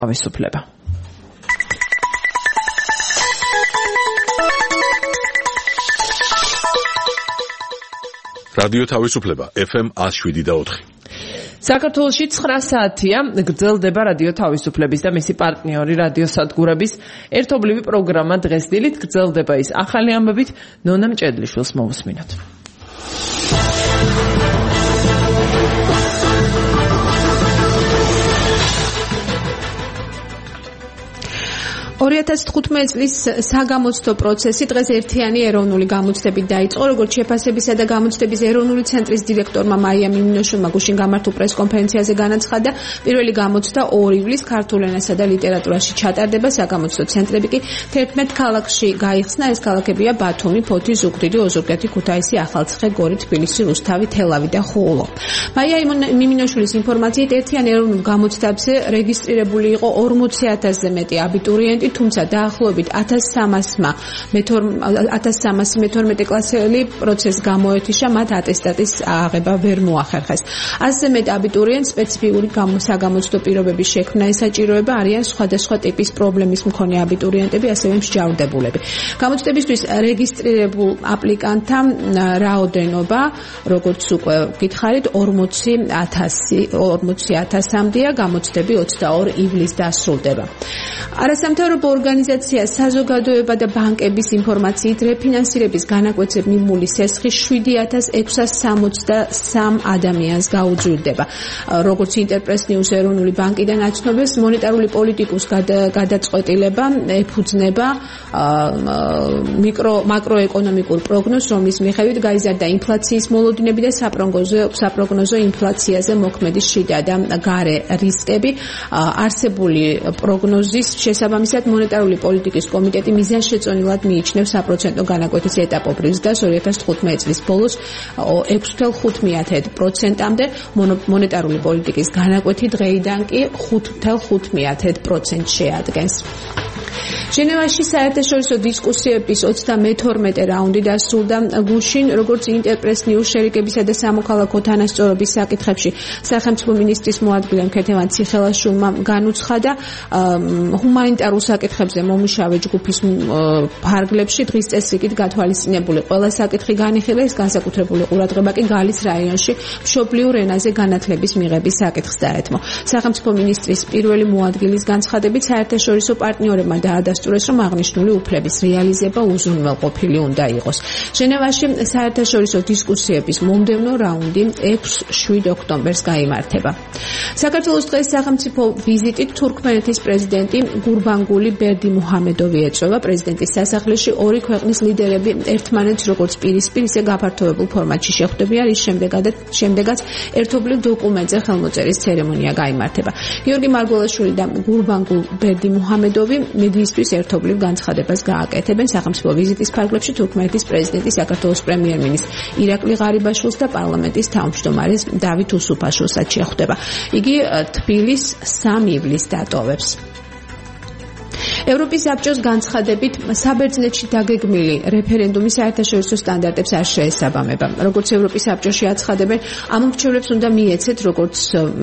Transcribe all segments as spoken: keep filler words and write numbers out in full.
თავისუფლება. რადიო თავისუფლება ეფ ემ one oh seven და four. საქართველოში ცხრა საათია გრძელდება რადიო თავისუფლების და მისი პარტნიორი რადიოსადგურების ერთობლივი პროგრამა დღეს დილით გრძელდება ის ახალი ამბებით ნონა მჭედლიშვილს მოვუსმინოთ. ორი ათას თხუთმეტი წლის საგამოცდო პროცესი დღეს ერთიანი ეროვნული გამოცდებით დაიწყო, როგორც შეფასებისა და გამოცდების ეროვნული ცენტრის დირექტორმა მაია მიმინოშვილმა გუშინ გამართულ პრესკონფერენციაზე განაცხადა, პირველი გამოცდა ორი ივლის ქართულ ენასა და ლიტერატურაში ჩატარდება, საგამოცდო ცენტრები კი თერთმეტ ქალაქში გაიხსნა, ეს ქალაქებია ბათუმი, ფოთი, ზუგდიდი, ოზურგეთი, ქუთაისი, ახალციხე, გორი, თბილისი, რუსთავი, თელავი და ხულო. მაია მიმინოშვილის ინფორმაციით ერთიან ეროვნულ გამოცდებზე რეგისტრირებული იყო ორმოცი ათასზე მეტი აბიტურიენტი, თუმცა დაახლოებით ათას სამასი მეთორმეტე კლასელი პროცესს გამოეთიშა, მათ ატესტატის აღება ვერ მოახერხეს. ასზე მეტ აბიტურიენტს სპეციფიკური საგამოცდო პირობების შექმნა ესაჭიროება, არიან სხვადასხვა ტიპის პრობლემის მქონე აბიტურიენტები, ასევე მსჯავრდებულები. გამოცდებისთვის რეგისტრირებულ აპლიკანტთა რაოდენობა, როგორც უკვე გითხარით, ორმოცი ათასამდეა, გამოცდები ოცდაორი ივლის დასრულდება. არასამთავრობო ორგანიზაცია საზოგადოება და ბანკების ინფორმაციით რეფინანსირების განაკვეთზე მიმული სესხი შვიდი ათას ექვსას სამოცდასამ ადამიანს გაუძვირდება. როგორც ინტერპრეს ნიუს ეროვნული ბანკიდან აცნობეს, მონეტარული პოლიტიკის გადაწყვეტილება ეფუძნება მიკრო მაკროეკონომიკურ პროგნოზს, რომლის მიხედვით გაიზარდა ინფლაციის მოლოდინები და საპროგნოზო ინფლაციაზე მოქმედი შიდა და გარე რისკები. არსებული პროგნოზის შესაბამისად მონეტარული პოლიტიკის კომიტეტი მიზანშეწონილად მიიჩნევს საპროცენტო განაკვეთის ეტაპობრივ ზრდას ორი ათას თხუთმეტი წლის ბოლოს ექვსი ათას ხუთი პროცენტამდე, მონეტარული პოლიტიკის განაკვეთი დღეიდან კი ხუთი ათას ხუთი პროცენტს შეადგენს. ჟენევაში საერთაშორისო დისკუსიების ოცდამეთორმეტე რაუნდი დასრულდა გუშინ, როგორც ინტერპრეს ნიუს შერიკებისა და სამოქალაქო თანასწორობის საკითხებში სახელმწიფო მინისტრის მოადგილე მქეთევან ციხელაშვილმა განუცხადა, ჰუმანიტარულ საკითხებზე მომუშავე ჯგუფის ფარგლებში დღის წესრიგით გათვალისწინებული ყველა საკითხი განიხილეს, განსაკუთრებული ყურადღება კი გალის რაიონში მშობლიურ ენაზე განათლების მიღების საკითხს დაეთმო. სახელმწიფო მინისტრის პირველი მოადგილის განცხადებით საერთაშორისო პარტნიორებმა დაადასტურეს, რომ აღნიშნული უფლების რეალიზება უზრუნველყოფილი უნდა იყოს. ჟენევაში საერთაშორისო დისკუსიების მომდევნო რაუნდი ექვსი შვიდ ოქტომბერს გაიმართება. საქართველოს დღეს სახელმწიფო ვიზიტით თურქმენეთის პრეზიდენტი გურბანგული ბერდიმუჰამედოვი ეწვევა. პრეზიდენტის სასახლეში ორი ქვეყნის ლიდერები ერთმანეთს როგორც პირისპირ, ისე გაფართოებულ ფორმატში შეხვდებიან, რის შემდეგაც ერთობლივ დოკუმენტზე ხელმოწერის ცერემონია გაიმართება. გიორგი მარგველაშვილი და გურბანგულ ბერდიმუჰამედოვი მედიისთვის ერთობლივ განცხადებას გააკეთებენ. სახელმწიფო ვიზიტის ფარგლებში თურქმენეთის პრეზიდენტი საქართველოს პრემიერ-მინისტრ ირაკლი ღარიბაშვილს და პარლამენტის თავმჯდომარეს დავით უსუფაშვილსაც შეხვდება. იგი თბილის სამ ივლისს დატოვებს. ევროპის საბჭოს განცხადებით საბერძნეთში დაგეგმილი რეფერენდუმი საერთაშორისო სტანდარტებს არ შეესაბამება. როგორც ევროპის საბჭოში აცხადებენ, ამ მრჩევლებს უნდა მიეცეთ როგორც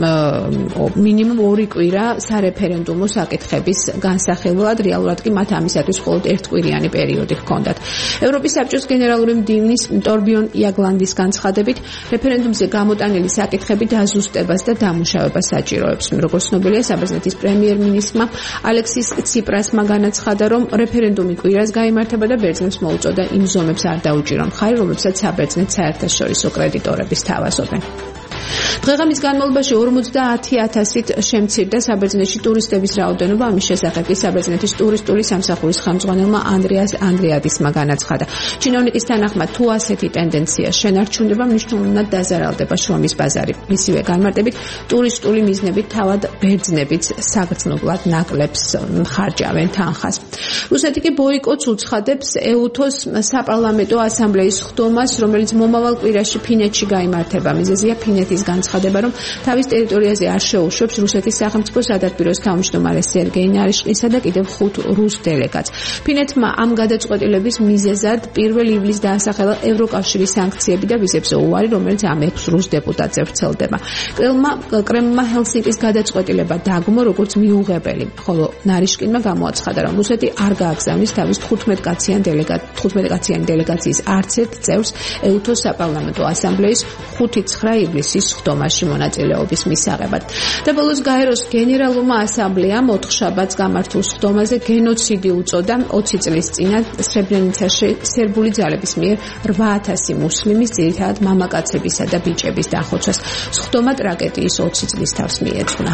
მინიმუმ ორი კვირა სარეფერენდუმო საკითხების განსახილველად, რეალურად კი მათ ამისათვის მხოლოდ ერთკვირიანი პერიოდი ჰქონდათ. ევროპის საბჭოს გენერალური მდივნის ტორბიონ იაგლანდის განცხადებით, რეფერენდუმზე გამოტანილი საკითხები დაზუსტებას და დამუშავებას საჭიროებს. როგორც ცნობილია, საბერძნეთის პრემიერ-მინისტრმა ალექსის ციპრასმა განაცხადა, რომ რეფერენდუმი კვირას გაიმართება და ბერძნებს მოუწოდა იმ ზომებს არ დაუჭირო მხარი, რომლებსაც საბერძნეთს საერთაშორისო კრედიტორები სთავაზობენ. დღეღამის განმავლობაში ორმოცდაათი ათასით შემცირდა საბერძნეთში ტურისტების რაოდენობა. ამის შესახებ კი საბერძნეთის ტურისტული სამსახურის ხელმძღვანელმა ანდრეას ანდრეადისმა განაცხადა. ჩინოვნიკის თანახმად, თუ ასეთი ტენდენცია შენარჩუნდება, მნიშვნელოვნად დაზარალდება შრომის ბაზარი. მისივე განმარტებით, ტურისტული მიზნებით თავად ბერძნებიც საგრძნობლად ნაკლებს ხარჯავენ თანხას. რუსეთი კი ბოიკოტს უცხადებს ეუთოს საპარლამენტო ასამბლეის ხდომას, რომელიც მომავალ კვირაში ფინეთში გაიმართება. მიზეზია ფინეთის ის განცხადება, რომ თავის ტერიტორიაზე არ შეუშვებს რუსეთის სახელმწიფოს სადარბიროს თავმჯდომარე სერგეი ნარიშკინსა და კიდევ ხუთ რუს დელეგატს. ფინეთმა ამ გადაწყვეტილების მიზეზად პირველ ივლისს დაასახელა ევროკავშირის სანქციები და ვიზებზე უარი, რომელიც ამ ექვს რუს დეპუტატზე ვრცელდება. კრემლმა ჰელსინკის გადაწყვეტილება დაგმო როგორც მიუღებელი, ხოლო ნარიშკინმა გამოაცხადა, რომ რუსეთი არ გააგზავნის თავის თხუთმეტ კაციანი დელეგაციის არც ერთ წევრს ეუთოს საპარლამენტო ასამბლეის ხუთი ცხრა ივლისის სხდომაში მონაწილეობის მისაღებად. და ბოლოს გაეროს გენერალურმა ასამბლეამ ოთხშაბათს გამართულ სხდომაზე გენოციდი უწოდა ოცი წლის წინათ სრებრენიცაში სერბული ძალების მიერ რვა ათასი მუსლიმის, ძირითადად მამაკაცებისა და ბიჭების დახოცვას. სხდომა ტრაგედიის ოცი წლის თავს მიეძღვნა.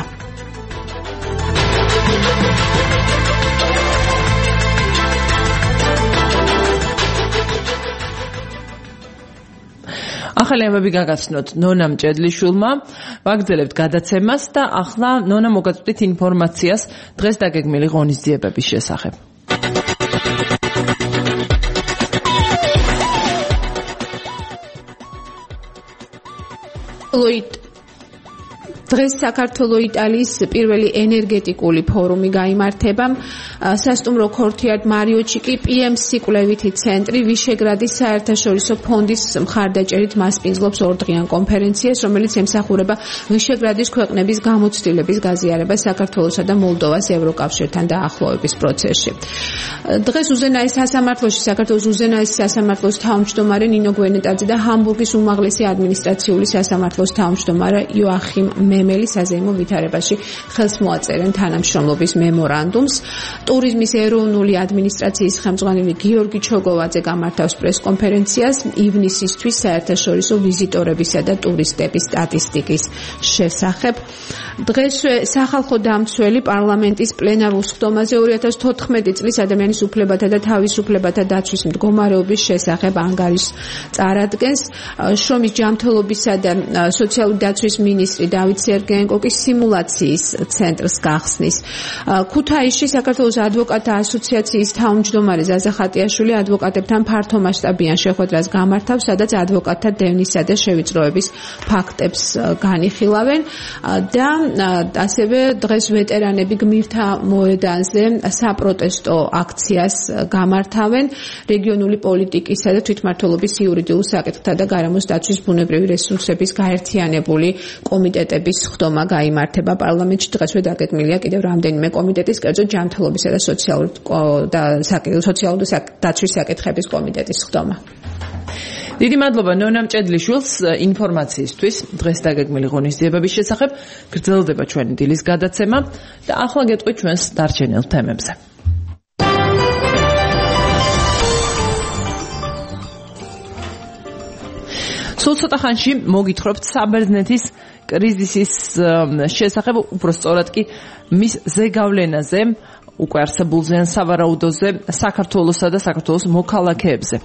ახალი ამბები გაგაცნოთ ნონა მჭედლიშვილმა, ვაგრძელებთ გადაცემას და ახლა ნონა მოგაწვდით ინფორმაციას დღეს დაგეგმილი ღონისძიებების შესახებ. ლოით დღეს საქართველო-იტალიის პირველი ენერგეტიკული ფორუმი გაიმართება. სასტუმრო ქორთიარდ მარიოჩიკი პი ემ სი კვლევითი ცენტრი ვიშეგრადის საერთაშორისო ფონდის მხარდაჭერით მასპინძლობს ორდღიან კონფერენციას, რომელიც ემსახურება ვიშეგრადის ქვეყნების გამოცდილების გაზიარებას საქართველოსა და მოლდოვას ევროკავშირთან დაახლოების პროცესში. დღეს უზენაეს სასამართლოში საქართველოს უზენაეს სასამართლოს თავმჯდომარე ნინო გვენეტაძე და ჰამბურგის უმაღლესი ადმინისტრაციული სასამართლოს თავმჯდომარე იოახიმ მემელი საზეიმო ვითარებაში ხელს მოაწერენ თანამშრომლობის მემორანდუმს. ტურიზმის ეროვნული ადმინისტრაციის ხელმძღვანელი გიორგი ჩოგოვაძე გამართავს პრესკონფერენციას ივნისისთვის საერთაშორისო ვიზიტორებისა და ტურისტების სტატისტიკის შესახებ. დღესვე სახალხო დამცველი პარლამენტის პლენარულ სხდომაზე ორი ათას თოთხმეტი წლის ადამიანის უფლებათა და თავისუფლებათა დაცვის მდგომარეობის შესახებ ანგარიშს წარადგენს. შრომის ჯანმრთელობისა და სოციალური დაცვის მინისტრი დავით სერგეენკოკის სიმულაციის ცენტრს გახსნის. ქუთაისში საქართველოს ადვოკატთა ასოციაციის თავმჯდომარე ზაზა ხატიაშვილი ადვოკატებთან ფართომასშტაბიან შეხვედრას გამართავს, სადაც ადვოკატთა დევნისა და შევიწროების ფაქტებს განიხილავენ და ასევე დღეს ვეტერანები გმირთა მოედანზე საპროტესტო აქციას გამართავენ. რეგიონული პოლიტიკისა და თვითმმართველობის იურიდიულ საკითხთა და გარემოს დაცვის ბუნებრივი რესურსების გაერთიანებული კომიტეტების სხდომა გაიმართება პარლამენტში. დღესვე დაგეგმილია კიდევ რამდენიმე კომიტეტის, კერძოდ ჯანმრთელობისა და სოციალური და სოციალური დაცვის საკითხების კომიტეტის სხდომა. დიდი მადლობა ნონა მჭედლიშვილს ინფორმაციისთვის დღეს დაგეგმილი ღონისძიებების შესახებ. გრძელდება ჩვენი დილის გადაცემა და ახლა გეტყვით ჩვენს დარჩენილ თემებზე. სულ ცოტა ხანში მოგითხრობთ საბერძნეთის კრიზისის შესახებ, უფრო სწორად კი მის ზეგავლენაზე, უკვე არსებულზე ან სავარაუდოზე საქართველოსა და საქართველოს მოქალაქეებზე.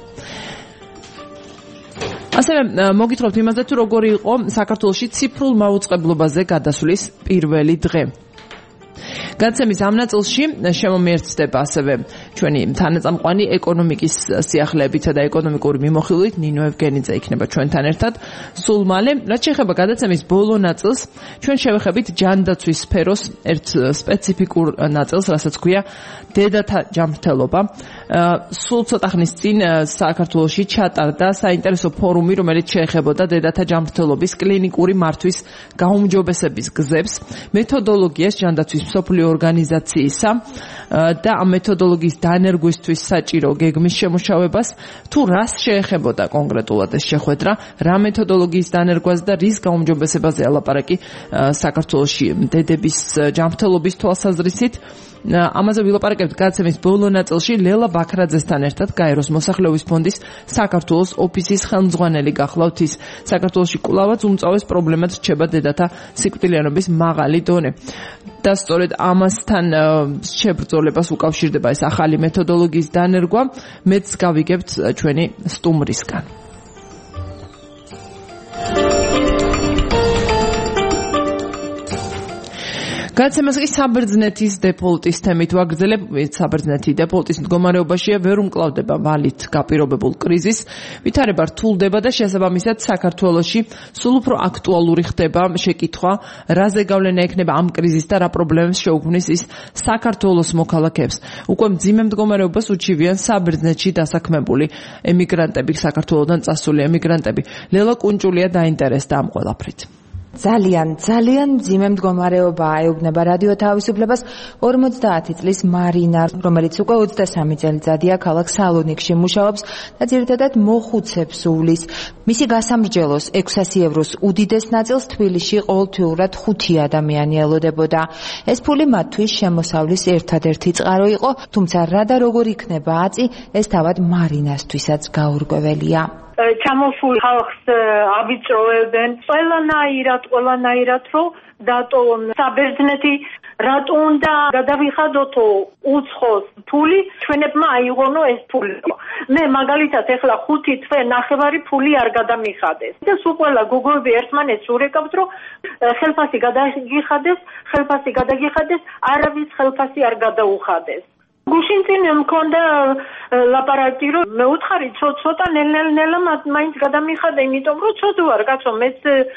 ასევე მოგითხრობთ იმაზე, თუ როგორი იყო საქართველოში ციფრულ მაუწყებლობაზე გადასვლის პირველი დღე. გადაცემის ამ ნაწილში შემომიერთდება ასევე ჩვენი თანაწამყვანი ეკონომიკის სიახლეებითა და ეკონომიკური მიმოხილვით ნინო ევგენიძე იქნება ჩვენთან ერთად სულ მალე. რაც შეეხება გადაცემის ბოლო ნაწილს, ჩვენ შევეხებით ჯანდაცვის სფეროს ერთ სპეციფიკურ ნაწილს, რასაც ქვია დედათა ჯანმრთელობა. სულ ცოტა ხნის წინ საქართველოში ჩატარდა საინტერესო ფორუმი, რომელიც შეეხებოდა დედათა ჯანმრთელობის კლინიკური მართვის გაუმჯობესების გზებს, მეთოდოლოგიას ჯანდაცვის მსოფლიო ორგანიზაციისა და ამ მეთოდოლოგიის დანერგვისთვის საჭირო გეგმის შემუშავებას, თუ რას შეეხებოდა კონკრეტულად ეს შეხვედრა, რა მეთოდოლოგიის დანერგვას და რის გაუმჯობესებაზე ელაპარაკი საქართველოში დედების ჯანმრთელობის თვალსაზრისით. ამაზე ვილაპარაკებთ გადაცემის ბოლო ნაწილში ლელა ბაქრაძესთან ერთად, გაეროს მოსახლეობის ფონდის საქართველოს ოფისის ხელმძღვანელი გახლავთ. ის საქართველოში კვლავაც უმწავეს პრობლემად რჩება დედათა სიკვდილიანობის მაღალი დონე. და სწორედ ამასთან შებრძოლებას უკავშირდება ეს ახალი მეთოდოლოგიის დანერგვა. მეც გავიგებთ ჩვენი სტუმრისგან. გადაცემას კი საბერძნეთის დეფოლტის თემით ვაგრძელებ. საბერძნეთი დეფოლტის მდგომარეობაშია, ვერ უმკლავდება ვალით გაპირობებულ კრიზისს, ვითარება რთულდება და შესაბამისად საქართველოში სულ უფრო აქტუალური ხდება შეკითხვა, რაზე გავლენა ექნება ამ კრიზისს და რა პრობლემებს შეუქმნის ის საქართველოს მოქალაქეებს. უკვე მძიმე მდგომარეობას უჩივიან საბერძნეთში დასაქმებული ემიგრანტები, საქართველოდან წასული ემიგრანტები. ლელა კუნჭულია დაინტერესდა ამ ყველაფრით. ძალიან, ძალიან მძიმე მდგომარეობაა ეუბნება რადიო თავისუფლებას ორმოცდაათი წლის მარინა, რომელიც უკვე ოცდასამი წელიწადია ქალაქ სალონიკში მუშაობს და ძირითადად მოხუცებს სუვლის. მისი გასამრჯელოს ექვსასი ევროს უდიდეს ნაწილს თბილისში ყოველთვიურად ხუთი ადამიანი ელოდებოდა. ეს ფული მათთვის შემოსავლის ერთადერთი წყარო იყო, თუმცა რა და როგორ იქნება აწი, ეს თავად მარინასთვისაც გაურკვეველია. ჩამოსულ ხალხს ავიწროებენ ყველანაირად, ყველანაირად, რომ დატოვონ საბერძნეთი, რატო უნდა გადავიხადოთო უცხოს ფული, ჩვენებმა აიღონო ეს ფული. მე მაგალითად ეხლა ხუთი თვე ნახევარი ფული არ გადამიხადეს. და სულ ყველა გოგოები ერთმანეთს ურეკავთ, რომ ხელფასი გადაგიხადეს, ხელფასი გადაგიხადეს, არავის ხელფასი არ გადაუხადეს. გუშინ წინ მქონდა ლაპარაკი, რომ მე უთხარი ცოტა ნელ-ნელა მაინც გადამიხადა, იმიტომ რომ ცოტა ვარ, კაცო, მეც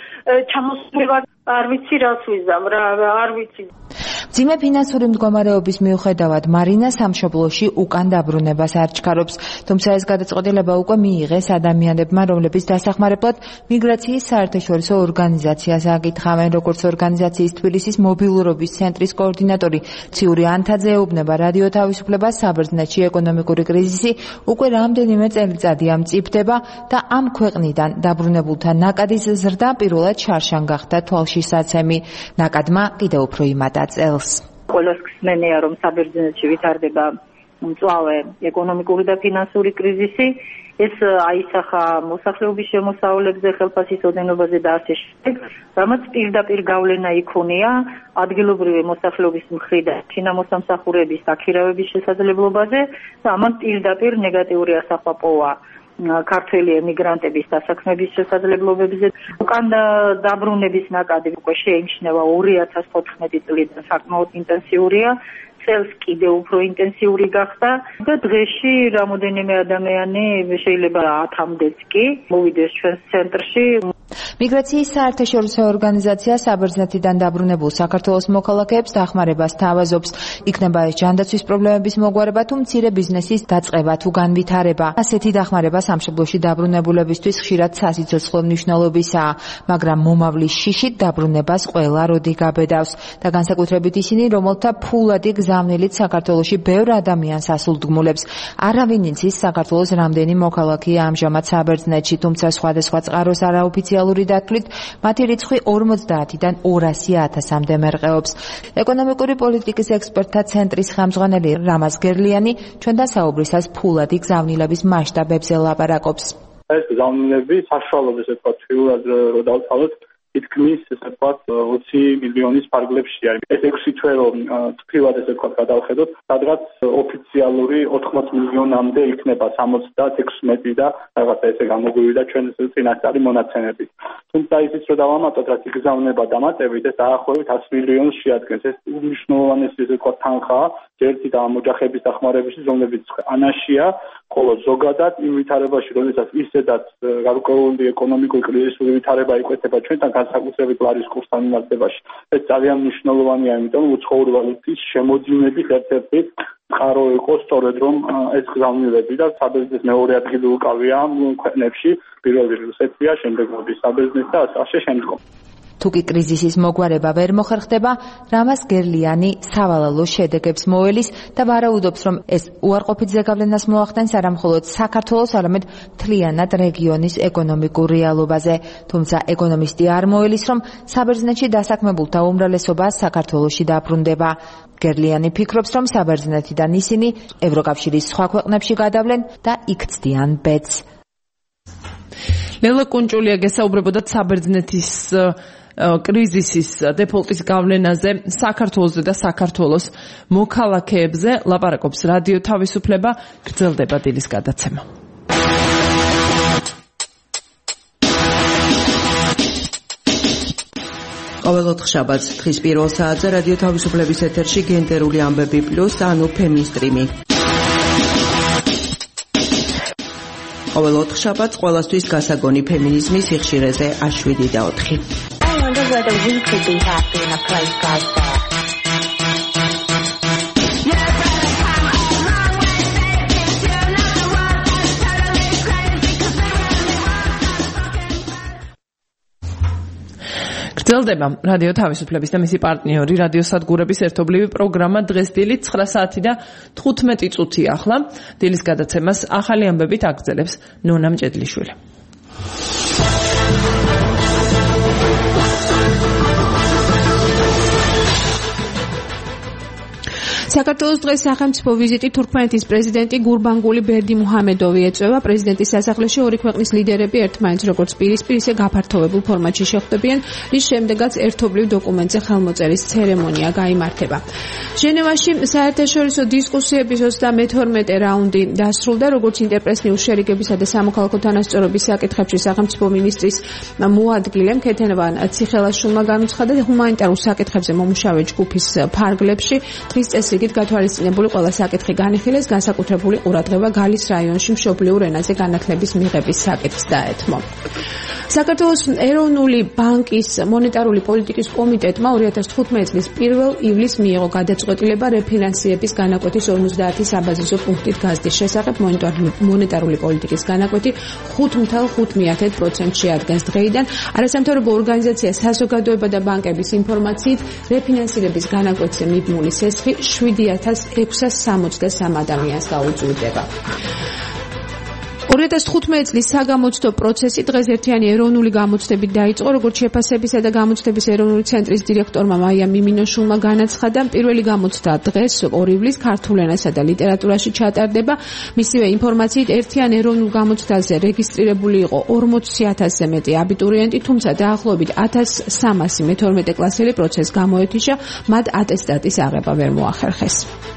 ჩამოსული ვარ, არ ვიცი რას ვიზამ, რა არ ვიცი. მძიმე ფინანსური მდგომარეობის მიუხედავად მარინა სამშობლოში უკან დაბრუნებას არ ჩქარობს, თუმცა ეს გადაწყვეტილება უკვე მიიღეს ადამიანებმა, რომლებიც დასახმარებლად მიგრაციის საერთაშორისო ორგანიზაციას აკითხავენ, როგორც ორგანიზაციის თბილისის მობილურობის ცენტრის კოორდინატორი ციური ანთაძე ეუბნება რადიო თავისუფლებას, საბერძნეთში ეკონომიკური კრიზისი უკვე რამდენიმე წელიწადია მწიფდება და ამ ქვეყნიდან დაბრუნებულთა ნაკადის ზრდა პირველად შარშან გახდა თვალშისაცემი. ნაკადმა კიდევ უფრო იმატა წელს. ყველას ხსნენია, რომ საბერძნეთში ვითარდება მწვავე ეკონომიკური და ფინანსური კრიზისი, ეს აისახა მოსახლეობის შემოსავლებზე, ხელფასის ოდენობაზე და ასე შემდეგ, რამაც პირდაპირ გავლენა იქონია ადგილობრივი მოსახლეობის მხრიდან ჩინამოსამსახურების აქირავების შესაძლებლობაზე და ამან პირდაპირ ნეგატიური ასახვა პოვა ქართველი ემიგრანტების დასაქმების შესაძლებლობებზე. უკან დაბრუნების ნაკადი უკვე შეიმჩნევა ორი ათას ოთხმეტი წლიდან საკმაოდ ინტენსიურია, წელს კიდევ უფრო ინტენსიური გახდა და დღეში რამოდენიმე ადამიანი შეიძლება ათამდეც კი მოვიდეს ჩვენს ცენტრში. მიგრაციის საერთაშორისო ორგანიზაცია საბერძნეთიდან დაბრუნებულ საქართველოს მოქალაქეებს დახმარებას თავაზობს. იქნება ეს ჯანდაცვის პრობლემების მოგვარება თუ მცირე ბიზნესის დაწყება თუ განვითარება. ასეთი დახმარება სამშობლოში დაბრუნებულებისთვის ხშირად სასიცოცხლო მნიშვნელობისაა, მაგრამ მომავლის შიშით დაბრუნებას ყველა როდი გაბედავს და განსაკუთრებით ისინი, რომელთა ფულადი გზავნილით საქართველოში ბევრ ადამიანს ასულდგმულებს. არავინ იცის საქართველოს რამდენი მოქალაქეა ამჟამად საბერძნეთში, თუმცა სხვადასხვა წყაროს არაოფიციალური დათვლით მათი რიცხვი ორმოცდაათიდან ორასი ათასამდე მერყეობს. ეკონომიკური პოლიტიკის ექსპერტთა ცენტრის ხელმძღვანელი რამაზ გერლიანი ჩვენთან საუბრისას ფულადი გზავნილების მასშტაბებზე ლაპარაკობს. ეს გზავნილები საშუალოდ ესე ვთქვათ, თვიურად რო დავთვალოთ, თითქმის ესე ვთქვათ ოცი მილიონის ფარგლებშია. ეს ექვსი თვე რომ თვიურად ესე ვთქვათ გადავხედოთ, სადღაც ოფიციალური ოთხმოც მილიონამდე იქნება სამოცდაექვსმეტი და რაღაცა ესე გამოგვივიდა ჩვენ წინასწარი მონაცემებით. თუმცა ისიც რომ დავამატოთ, რაც იგზავნება დამატებით, ეს დაახლოებით ათს მილიონს შეადგენს. ეს უმნიშვნელოვანესი ესე ვთქვათ თანხაა ერთი და ოჯახების დახმარების, რომლებიც ანაშია, ხოლო ზოგადად იმ ვითარებაში, როდესაც ისედაც გარკვეული ეკონომიკური კრიზისული ვითარება იკვეთება ჩვენთან, განსაკუთრებით ლარის კურსთან მიმართებაში. ეს ძალიან მნიშვნელოვანია, იმიტომ რომ უცხოური ვალუტის შემოძინების ერთ-ერთი წყარო იყო სწორედ რომ ეს გზავნილები და საბერძნეთის მეორე ადგილი უკავია ქვეყნებში, პირველი რუსეთია, შემდეგ მოდის საბერძნეთი და ასე შემდგომ. თუკი კრიზისის მოგვარება ვერ მოხერხდება, რამაზ გერლიანი სავალალო შედეგებს მოელის და ვარაუდობს, რომ ეს უარყოფით ზეგავლენას მოახდენს არა მხოლოდ საქართველოს, არამედ მთლიანად რეგიონის ეკონომიკურ რეალობაზე. თუმცა ეკონომისტი არ მოელის, რომ საბერძნეთში დასაქმებულთა უმრავლესობა საქართველოში დაბრუნდება. გერლიანი ფიქრობს, რომ საბერძნეთიდან ისინი ევროკავშირის სხვა ქვეყნებში გადავლენ და იქ ცდიან ბედს. ლელა კუნჭულია გესაუბრებოდათ საბერძნეთის კრიზისის დეფოლტის გავლენაზე საქართველოსზე და საქართველოს მოქალაქეებზე. ლაპარაკობს რადიო თავისუფლება, გრძელდება დილის გადაცემა. ყოველ ოთხშაბათს დღის პირველ საათზე რადიო თავისუფლების ეთერში გენდერული ამბები პლუს ანუ ფემინისტრიმი. ყოველ ოთხშაბათს ყველასთვის გასაგონი ფემინიზმის სიხშირეზე შვიდი და ოთხი. I wonder whether we could be happy in a place like that. გრძელდება რადიო თავისუფლების და მისი პარტნიორი რადიო სადგურების ერთობლივი პროგრამა დღეს დილით ცხრა საათი და თხუთმეტი წუთი ახლა. დილის გადაცემას ახალი ამბებით აგრძელებს ნონა მჭედლიშვილი. საქართველოს დღეს სახელმწიფო ვიზიტი თურქმენეთის პრეზიდენტი გურბანგული ბერდიმუჰამედოვი ეწევა. პრეზიდენტის სასახლეში ორი ქვეყნის ლიდერები ერთმანეთს როგორც პირისპირ ისე გაფართოებულ ფორმატში შეხვდებიან, რის შემდეგაც ერთობლივ დოკუმენტზე ხელმოწერის ცერემონია გაიმართება. ჟენევაში საერთაშორისო დისკუსიების ოცდამეთორმეტე რაუნდი დასრულდა, როგორც ინტერპრესნიულ შერიგებისა და სამოქალაქო თანასწორობის საკითხებში სახელმწიფო მინისტრის მოადგილე ქეთენვან ციხელაშვილმა განუცხადა ჰუმანიტარულ საკითხებზე მომუშავე ჯგუფის ფარგლებში დღის წესრიგით გათვალისწინებული ყველა საკითხი განიხილეს, განსაკუთრებული ყურადღება გალის რაიონში მშობლიურ ენაზე განათლების მიღების საკითხს დაეთმო. საქართველოს ეროვნული ბანკის მონეტარული პოლიტიკის კომიტეტმა ორი ათას თხუთმეტი წლის პირველ ივლისს მიიღო გადაწყვეტილება რეფინანსირების განაკვეთის ორმოცდაათი საბაზისო პუნქტით გაზრდის შესახებ. მონეტარული პოლიტიკის განაკვეთი ხუთ ათას ხუთ პროცენტში ადგენს დღეიდან. არასამთავრობო ორგანიზაცია საზოგადოება და ბანკების ინფორმაციით რეფინანსირების განაკვეთზე მიბმული სესხი შვიდი ათას ექვსას სამოცდასამ ადამიანს გაუწვდება. ორი ათას თხუთმეტი წლის საგამოცდო პროცესი დღეს ერთიანი ეროვნული გამოცდებით დაიწყო, როგორც შეფასებისა და გამოცდების ეროვნული ცენტრის დირექტორმა მაია მიმინოშულმა განაცხადა. პირველი გამოცდა დღეს ორი ივლისს ქართულ ენასა და ლიტერატურაში ჩატარდება. მისივე ინფორმაციით ერთიან ეროვნულ გამოცდაზე რეგისტრირებული იყო ორმოცი ათასზე მეტი აბიტურიენტი, თუმცა დაახლოებით ათას სამასი მეთორმეტე კლასელი პროცესს გამოეთიშა, მათ ატესტატის აღება ვერ მოახერხეს.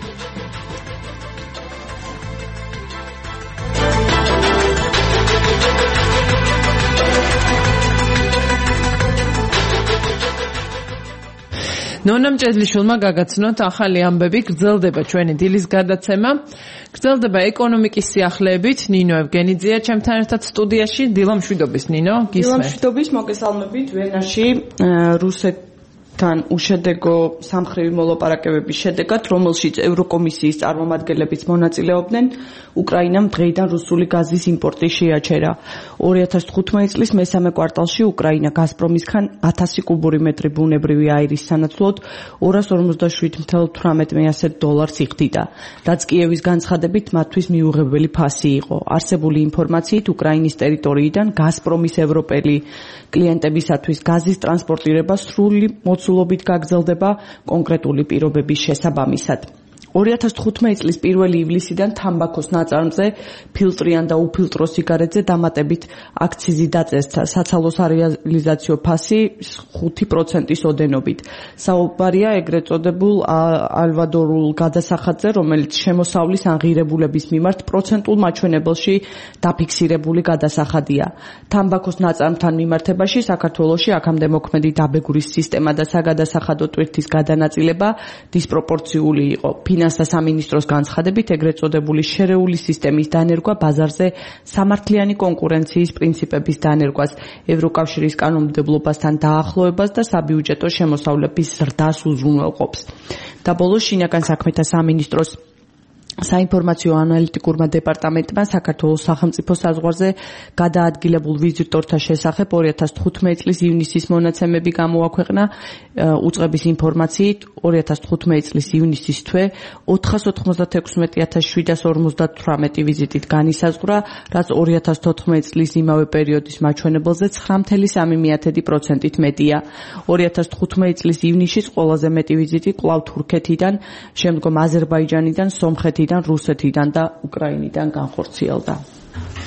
ნონა მჭედლიშვილმა გაგაცნოთ ახალი ამბები. გრძელდება ჩვენი დილის გადაცემა. გრძელდება ეკონომიკის სიახლეებით. ნინო ევგენიძეა ჩემთან ერთად სტუდიაში. დილა მშვიდობის ნინო, გისმენთ. დილა მშვიდობის, მოგესალმებით. ვენაში რუსეთ თან უშედეგო სამხრივი მოლაპარაკებების შედეგად, რომელშიც ევროკომისიის წარმომადგენლებიც მონაწილეობდნენ, უკრაინამ დღეიდან რუსული გაზის იმპორტი შეაჩერა. ორი ათას თხუთმეტი წლის მესამე კვარტალში უკრაინა გაზპრომისგან ათასი კუბური მეტრი ბუნებრივი აირის სანაცვლოდ ორას ორმოცდაშვიდ ათას თვრამეტ დოლარს იხდიდა, რაც კიევის განცხადებით მათთვის მიუღებელი ფასი იყო. არსებული ინფორმაციით უკრაინის ტერიტორიიდან გაზპრომის ევროპელი კლიენტებისათვის გაზის ტრანსპორტირება სრული მოცულობით გაგრძელდება კონკრეტული პირობების შესაბამისად. ორი ათას თხუთმეტი წლის პირველი ივლისიდან თამბაქოს ნაწარმზე ფილტრიან და უფილტრო სიგარეტზე დამატებით აქციზი დაწესდა საცალო სარეალიზაციო ფასი ხუთი პროცენტის ოდენობით. საუბარია ეგრეთ წოდებულ ალვადორულ გადასახადზე, რომელიც შემოსავლის ან ღირებულების მიმართ პროცენტულ მაჩვენებელში დაფიქსირებული გადასახადია. თამბაქოს ნაწარმთან მიმართებაში საქართველოში აქამდე მოქმედი დაბეგვრის სისტემა და საგადასახადო ტვირთის გადანაწილება დისპროპორციული იყო. ფინანსთა სამინისტროს განცხადებით ეგრეთ წოდებული შერეული სისტემის დანერგვა ბაზარზე სამართლიანი კონკურენციის პრინციპების დანერგვას, ევროკავშირის კანონმდებლობასთან დაახლოებას და საბიუჯეტო შემოსავლების ზრდას უზრუნველყოფს. და ბოლოს შინაგან საქმეთა სამინისტროს საინფორმაციო ანალიტიკურმა დეპარტამენტმა საქართველოს სახელმწიფო საზღვარზე გადაადგილებულ ვიზიტორთა შესახებ ორი ათას თხუთმეტი წლის ივნისის მონაცემები გამოაქვეყნა. უწყების ინფორმაციით ორი ათას თხუთმეტი წლის ივნისის თვე ოთხას ოთხმოცდაექვსმეტი ათას შვიდას ორმოცდათვრამეტი ვიზიტით განისაზღვრა, რაც ორი ათას თოთხმეტი წლის იმავე პერიოდის მაჩვენებელზე ცხრა ათას სამი პროცენტით მეტია. ორი ათას თხუთმეტი წლის ივნისის ყველაზე მეტი ვიზიტი კვლავ თურქეთიდან, შემდგომ აზერბაიჯანიდან, სომხეთიდან, რუსეთიდან და უკრაინიდან განხორციელდა.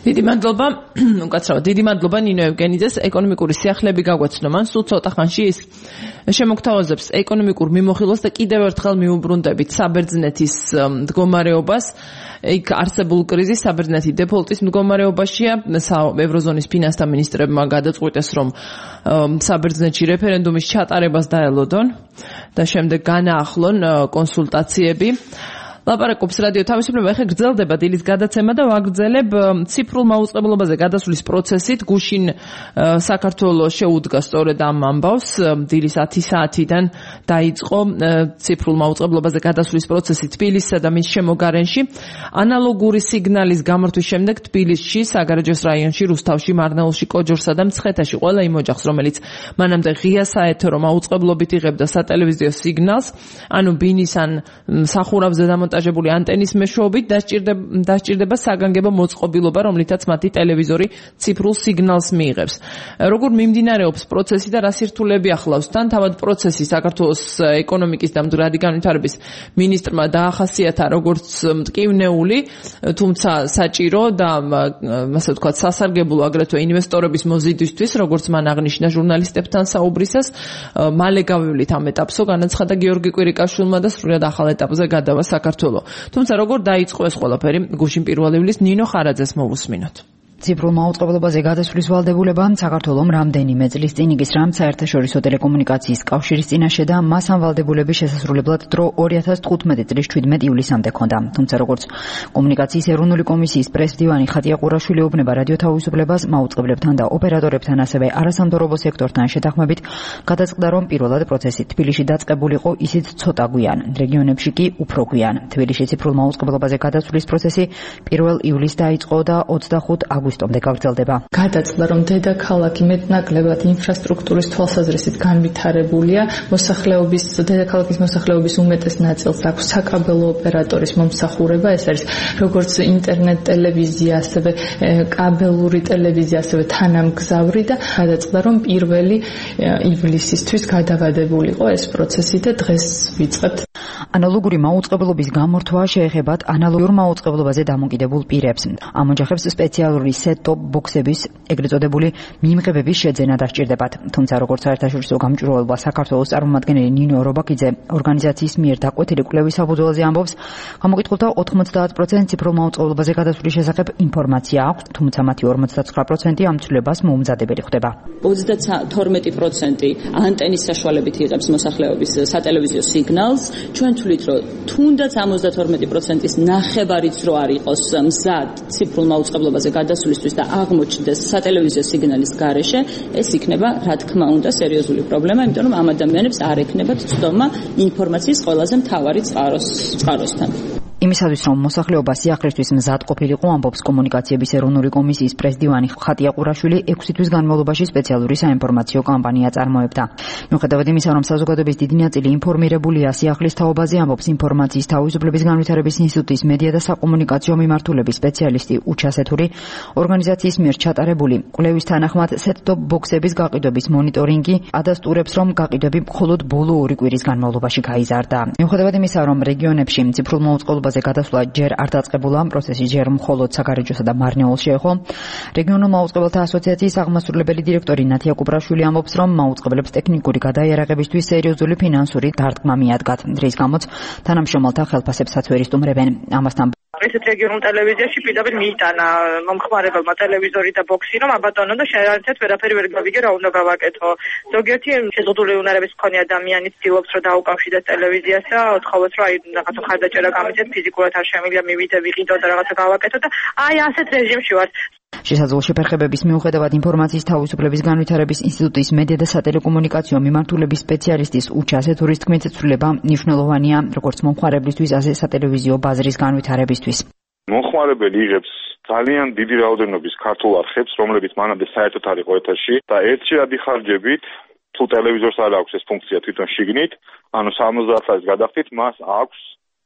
დიდი მადლობა, უკაცრავად, დიდი მადლობა ნინო ევგენიძეს. ეკონომიკური სიახლეები გაგვეცნო მან, სულ ცოტა ხანში ის შემოგთავაზებს ეკონომიკურ მიმოხილვას და კიდევ ერთხელ მიუბრუნდებით საბერძნეთის მდგომარეობას. იქ არსებულ კრიზისს საბერძნეთი დეფოლტის მდგომარეობაშია. ევროზონის ფინანსთა მინისტრებმა გადაწყვიტეს, რომ საბერძნეთში რეფერენდუმის ჩატარებას დაელოდონ და შემდეგ განაახლონ კონსულტაციები. ლაპარაკობს რადიო თავისუფლება, ეხლა გრძელდება დილის გადაცემა და ვაგრძელებ ციფრულ მაუწყებლობაზე გადასვლის პროცესით. გუშინ საქართველოს შეუდგა სწორედ ამ ამბავს. დილის ათი საათიდან დაიწყო ციფრულ მაუწყებლობაზე გადასვლის პროცესი თბილისსა და მის შემოგარენში. ანალოგური სიგნალის გამორთვის შემდეგ თბილისში, საგარეჯოს რაიონში, რუსთავში, მარნეულში, კოჯორსა და მცხეთაში ყველა იმ ოჯახს, რომელიც მანამდე ღია საეთერო მაუწყებლობით იღებდა სატელევიზიო სიგნალს, ანუ ბინის ან სახურავზე დამონტაჟებული ანტენის მეშვეობით დასჭირდება საგანგებო მოწყობილობა, რომლითაც მათი ტელევიზორი ციფრულ სიგნალს მიიღებს. როგორ მიმდინარეობს პროცესი და რა სირთულეები ახლავს თან? თავად პროცესი საქართველოს ეკონომიკის და მდგრადი განვითარების მინისტრმა დაახასიათა როგორც მტკივნეული, თუმცა საჭირო და ასე ვთქვათ სასარგებლო აგრეთვე ინვესტორების მოზიდვისთვის, როგორც მან აღნიშნა ჟურნალისტებთან საუბრისას. მალე გავივლით ამ ეტაპსო, განაცხადა გიორგი კვირიკაშვილმა და სრულად ახალ ეტაპზე გადავა საქართველო. თუმცა როგორ დაიწყო ეს ყველაფერი? გუშინ პირველ ივლისს ნინო ხარაძეს მოვუსმინოთ. ციფრულ მაუწყებლობაზე გადასვლის ვალდებულება საქართველომ რამდენიმე წლის წინ იგისრამ საერთაშორისო ტელეკომუნიკაციის კავშირის წინაშე და მას ამ ვალდებულების შესასრულებლად დრო ორი ათას თხუთმეტი წლის შვიდმეტი ივლისამდე ჰქონდა. თუმცა როგორც კომუნიკაციის ეროვნული კომისიის პრეს-მდივანი ხატია ყურაშვილი ეუბნება რადიო თავისუფლებას, მაუწყებლებთან და ოპერატორებთან, ასევე არასამთავრობო სექტორთან შეთანხმებით გადაწყდა, რომ პირველად პროცესი თბილისში დაწყებულიყო ისიც ცოტა გვიან, რეგიონებში კი უფრო გვიან. თბილისში ციფრულ მაუწყებლობაზე გადასვლის პროცესი პირველ ივლისს დაიწყო და ოცდახუთ აგვისტომდე გაგრძელდება. გადაწყდა, რომ დედაქალაქი მეტნაკლებად ინფრასტრუქტურის თვალსაზრისით განვითარებულია, მოსახლეობის დედაქალაქის მოსახლეობის უმეტეს ნაწილს აქვს საკაბელო ოპერატორის მომსახურება, ეს არის როგორც ინტერნეტ ტელევიზია, ასევე კაბელური ტელევიზია, ასევე თანამგზავრი და გადაწყდა, რომ პირველი ივლისისთვის გადავადებულიყო ეს პროცესი და დღეს ვიწყებთ. ანალოგური მაუწყებლობის გამორთვა შეეხებათ ანალოგურ მაუწყებლობაზე დამოკიდებულ პირებს. ამ ოჯახებს სპეციალური set-top box-ების, ეგრეთ წოდებული მიმღებების შეძენა დასჭირდებათ. თუმცა როგორც საერთაშორისო გამჭვირვალობა საქართველოს წარმომადგენელი ნინო რობაკიძე ორგანიზაციის მიერ დაკვეთილი კვლევის საფუძველზე ამბობს, გამოკითხულთა ოთხმოცდაათ პროცენტს ციფრულ მაუწყებლობაზე გადასვლის შესახებ ინფორმაცია აქვს, თუმცა მათი ორმოცდათვრამეტი პროცენტი ამ ცვლილებას მოუმზადებელი ხდება. ოცდათორმეტი პროცენტი ანტენის საშუალებით იღებს მოსახლეობის სატელევიზიო სიგნალს. ჩვენ ვთვლით, რომ თუნდაც ორმოცდათორმეტი პროცენტის ნახევარიც რო არ იყოს მზად ციფრულ მაუწყებლობაზე გადასვლისთვის და აღმოჩნდეს სატელევიზიო სიგნალის გარეშე, ეს იქნება, რა თქმა უნდა, სერიოზული პრობლემა, იმიტომ რომ ამ ადამიანებს არ ექნებათ ცდომა ინფორმაციის ყველაზე მთავარი წყაროს წყაროსთან. იმისათვის, რომ მოსახლეობა სიახლისთვის მზად ყოფილიყო, ამბობს კომუნიკაციების ეროვნული კომისიის პრეს-მდივანი ხატია ყურაშვილი ექვსი თვის განმავლობაში სპეციალური საინფორმაციო კამპანია წარმოებდა. მიუხედავად იმისა, რომ საზოგადოების დიდი ნაწილი ინფორმირებულია სიახლის თაობაზე, ამბობს ინფორმაციის თავისუფლების განვითარების ინსტიტუტის მედია და საკომუნიკაციო მიმართულების სპეციალისტი უჩასეთური, ორგანიზაციის მიერ ჩატარებული კვლევის თანახმად set-top box-ების გაყიდვების მონიტორინგი ადასტურებს, რომ გაყიდვები მხოლოდ ბოლო ორი კვირის განმავლობაში გაიზარდა. მიუხედავად იმისა, რომ რეგიონებში ციფრულ მაუწყებლობაზე გადასვლა ჯერ არ დაწყებულა, პროცესი ჯერ მხოლოდ საგარეჯოსა და მარნეულს შეეხო. რეგიონულ მაუწყებელთა ასოციაციის აღმასრულებელი დირექტორი ნათია კუპრაშვილი ამბობს, რომ მაუწყებლებს ტექნიკური გადაიარაღებისთვის სერიოზული ფინანსური დარტყმა მიადგათ, რის გამოც თანამშრომელთა ხელფასებსაც ვერ ისტუმრებენ. ამასთან ესეთ რეგიონულ ტელევიზიაში პირდაპირ მიიტანა მომხმარებელმა ტელევიზორი და ბოქსი, რომ აბატონო და შეერთეთ ვერაფერი ვერ გავიგე, რა უნდა გავაკეთო. ზოგიერთი შეზღუდული უნარების მქონე ადამიანი ცდილობს, რომ დაუკავშირდეს ტელევიზიას და უთხოვოს, რომ აი რაღაცა ხარდაჭერა გამიწევს, ფიზიკურად არ შემიძლია მივიდე, ვიყიდო და რაღაცა გავაკეთო და აი ასეთ რეჟიმში ვარ. შესაძლო შეფერხებების მიუხედავად ინფორმაციის თავისუფლების განვითარების ინსტიტუტის მედია და სატელეკომუნიკაციო მიმართულების სპეციალისტის უჩასეთურის თქმით, ცვლილება მნიშვნელოვანია როგორც მომხმარებლისთვის, ასე სატელევიზიო ბაზრის განვითარებისთვის. მომხმარებელი იღებს ძალიან დიდი რაოდენობის ქართულ არხებს, რომლებიც მანამდე საერთოდ არ იყო ეთერში და ერთჯერადი ხარჯებით თუ ტელევიზორს არ აქვს ეს ფუნქცია თვითონ შიგნით, ანუ სამოცდაათ ლარის გადახდით, მას აქვს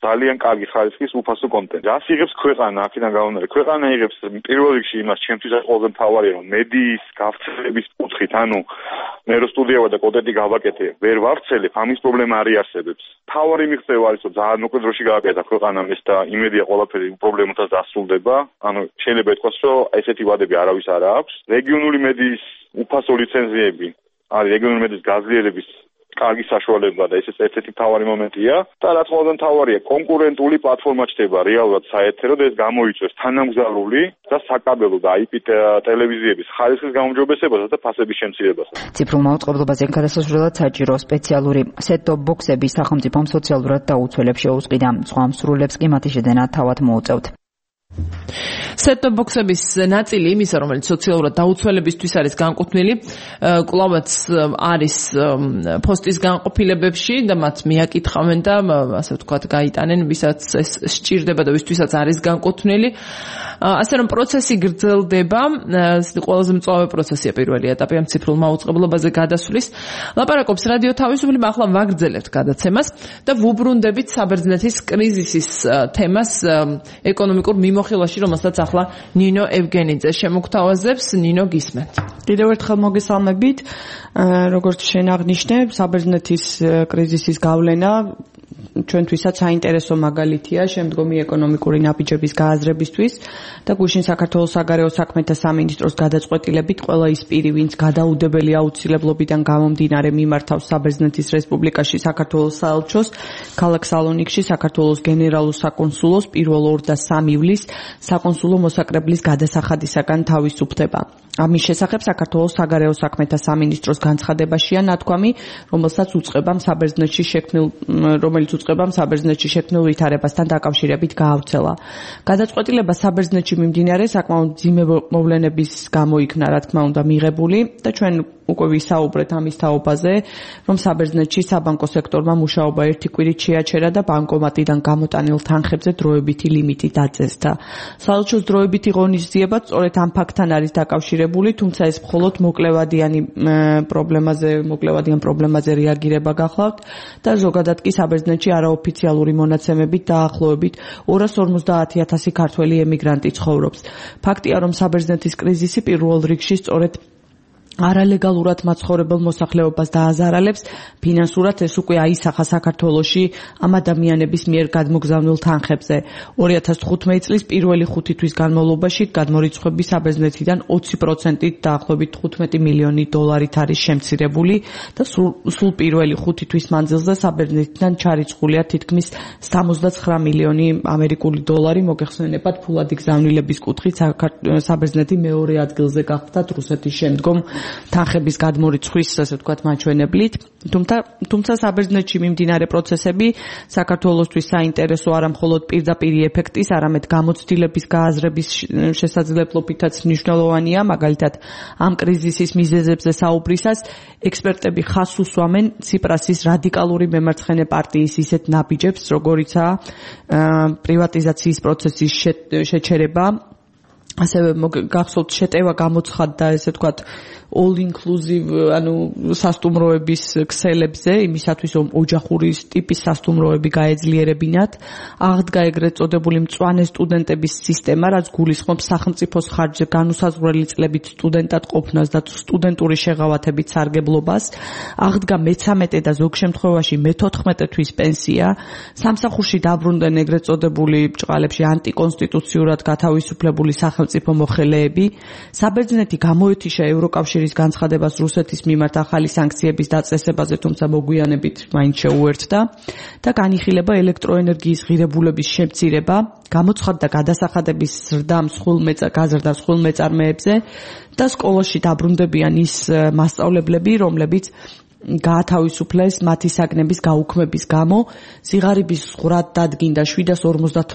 ძალიან კარგი ხარისხის უფასო კონტენტი. რას იღებს ქვეყანა აქედან გამომდინარე? ქვეყანა იღებს პირველ რიგში იმას, ჩემთვისაც ყველაზე მთავარია, რომ მედიის გავრცელების კუთხით, ანუ მე რო სტუდიავა და კონტენტი გავაკეთე, ვერ ვავრცელებ, ამის პრობლემა არ იარსებებს. მთავარი მიღწევა არის, რომ ძალიან მოკლე დროში გავაკეთა ქვეყანამ ეს და იმედია ყველაფერი პრობლემათა დასრულდება. ანუ შეიძლება ითქვას, რომ ესეთი ვადები არავის არ აქვს. რეგიონული მედიის უფასო ლიცენზიები არის რეგიონული მედიის გაძლიერების კარგი საშუალება და ეს ერთ-ერთი მთავარი მომენტია და რაც ყველაზე მთავარია, კონკურენტული პლატფორმა ჩდება რეალურად საეთერო და ეს გამოიწვევს თანამგზავრული და საკაბელო და აი პი ტელევიზიების ხარისხის გაუმჯობესებასა და ფასების შემცირებასა. ციფრულ მაუწყებლობაზე გადასასვლელად საჭირო სპეციალური set-top box-ები სახელმწიფომ სოციალურად დაუცველებს შეუწყიდა. სხვა მსურველებს კი მათი შეძენა თავად მოუწევთ. set-top box-ების ნაწილი იმისა, რომელიც სოციალურად დაუცველებისთვის არის განკუთვნილი, კვლავაც არის ფოსტის განყოფილებებში და მათ მიაკითხავენ და ასე ვთქვათ, გაიტანენ, ვისაც ეს სჭირდება და ვისთვისაც არის განკუთვნილი. ასე რომ პროცესი გრძელდება, ყველაზე მწვავე პროცესია პირველი ეტაპი ამ ციფრულ მაუწყებლობაზე გადასვლის. ლაპარაკობს რადიო თავისუფლება, ახლა ვაგრძელებთ გადაცემას და ვუბრუნდებით საბერძნეთის კრიზისის თემას ეკონომიკურ მიმოხილვაში, რომელსაც ახლა ნინო ევგენიძე შემოგთავაზებს. ნინო, გისმენთ. კიდევ ერთხელ მოგესალმებით. როგორც შენ აღნიშნე, საბერძნეთის კრიზისის გავლენა ჩვენთვისაც საინტერესო მაგალითია შემდგომი ეკონომიკური ნაბიჯების გააზრებისთვის და გუშინ საქართველოს საგარეო საქმეთა სამინისტროს გადაწყვეტილებით ყველა ის პირი, ვინც გადაუდებელი აუცილებლობიდან გამომდინარე მიმართავს საბერძნეთის რესპუბლიკაში საქართველოს საელჩოს, ქალაქ სალონიკში საქართველოს გენერალურ საკონსულოს პირველ ორ და სამ ივლისს საკონსულო მოსაკრებლის გადასახადისაგან თავისუფლდება. ამის შესახებ საქართველოს საგარეო საქმეთა სამინისტროს განცხადებაშია ნათქვამი, რომელსაც უწყებამ საბერძნეთში შექმნილ რომელიც უწყებამ საბერძნეთში შექმნილ ვითარებასთან დაკავშირებით გაავრცელა. გადაწყვეტილება საბერძნეთში მიმდინარე საკმაოდ მძიმე მოვლენების გამო იქნა, რა თქმა უნდა, მიღებული და ჩვენ უკვე ვისაუბრეთ ამის თაობაზე, რომ საბერძნეთში საბანკო სექტორმა მუშაობა ერთი კვირით შეაჩერა და ბანკომატიდან გამოტანილ თანხებზე დროებითი ლიმიტი დაწესდა. საელჩოს დროებითი ღონისძიება სწორედ ამ ფაქტთან არის დაკავშირებული, თუმცა ეს მხოლოდ მოკლევადიანი პრობლემაზე, მოკლევადიან პრობლემაზე რეაგირება გახლავთ და ზოგადად კი საბერძნეთში არაოფიციალური მონაცემებით დაახლოებით ორას ორმოცდაათი ათასი ქართველი ემიგრანტი ცხოვრობს. ფაქტია, რომ საბერძნეთის კრიზისი პირველ რიგში სწორედ არალეგალურად მაცხოვრებელ მოსახლეობას დააზარალებს, ფინანსურად ეს უკვე აისახა საქართველოში ამ ადამიანების მიერ გადმოგზავნილ თანხებზე. ორი ათას თხუთმეტი წლის პირველი ხუთი თვის განმავლობაში გადმორიცხვები საბერძნეთიდან ოცი პროცენტით დაახლოებით თხუთმეტი მილიონი დოლარით არის შემცირებული და სულ პირველი ხუთი თვის მანძილზე საბერძნეთიდან ჩარიცხულია თითქმის სამოცდაცხრა მილიონი ამერიკული დოლარი. მოგეხსენებათ, ფულადი გზავნილების კუთხით საბერძნეთი მეორე ადგილზე გახდათ რუსეთის შემდგომ თანხების გადმორიცხვის, ასე ვთქვათ, მაჩვენებლით. თუმცა თუმცა საბერძნეთში მიმდინარე პროცესები საქართველოსთვის საინტერესო არა მხოლოდ პირდაპირი ეფექტის, არამედ გამოცდილების გააზრების შესაძლებლობითაც მნიშვნელოვანია. მაგალითად, ამ კრიზისის მიზეზებზე საუბრისას ექსპერტები ხაზს უსვამენ ციპრასის რადიკალური მემარცხენე პარტიის ისეთ ნაბიჯებს, როგორიცაა პრივატიზაციის პროცესის შეჩერება, ასევე გახსოვთ შეტევა გამოცხადდა, ესე ვთქვათ, all inclusive, ანუ სასტუმროების ქსელებზე, იმისათვის რომ ოჯახური ტიპის სასტუმროები გაეძლიერებინათ. აღდგა ეგრეთ წოდებული მწვანე სტუდენტების სისტემა, რაც გულისხმობს სახელმწიფოს ხარჯზე განუსაზღვრელი წლებით სტუდენტად ყოფნას და სტუდენტური შეღავათებით სარგებლობას. აღდგა მეცამეტე და ზოგ შემთხვევაში მეთოთხმეტე თვის პენსია. სამსახურში დაბრუნდნენ ეგრეთ წოდებული ბჭყალებში ანტიკონსტიტუციურად გათავისუფლებული სახელმწიფო მოხელეები. საბერძნეთი გამოეთიშა ევროკავშირის განცხადებას რუსეთის მიმართ ახალი სანქციების დაწესებაზე, თუმცა მოგვიანებით მაინც შეუერთდა და განიხილება ელექტროენერგიის ღირებულების შემცირება, გამოცხადდა გადასახადების ზრდა მსხვილ გაზრდა მსხვილ მეწარმეებზე და სკოლაში დაბრუნდებიან ის მასწავლებლები, რომლებიც გაათავისუფლეს მათი საგნების გაუქმების გამო. სიღარიბის ზღვრად დადგინდა შვიდას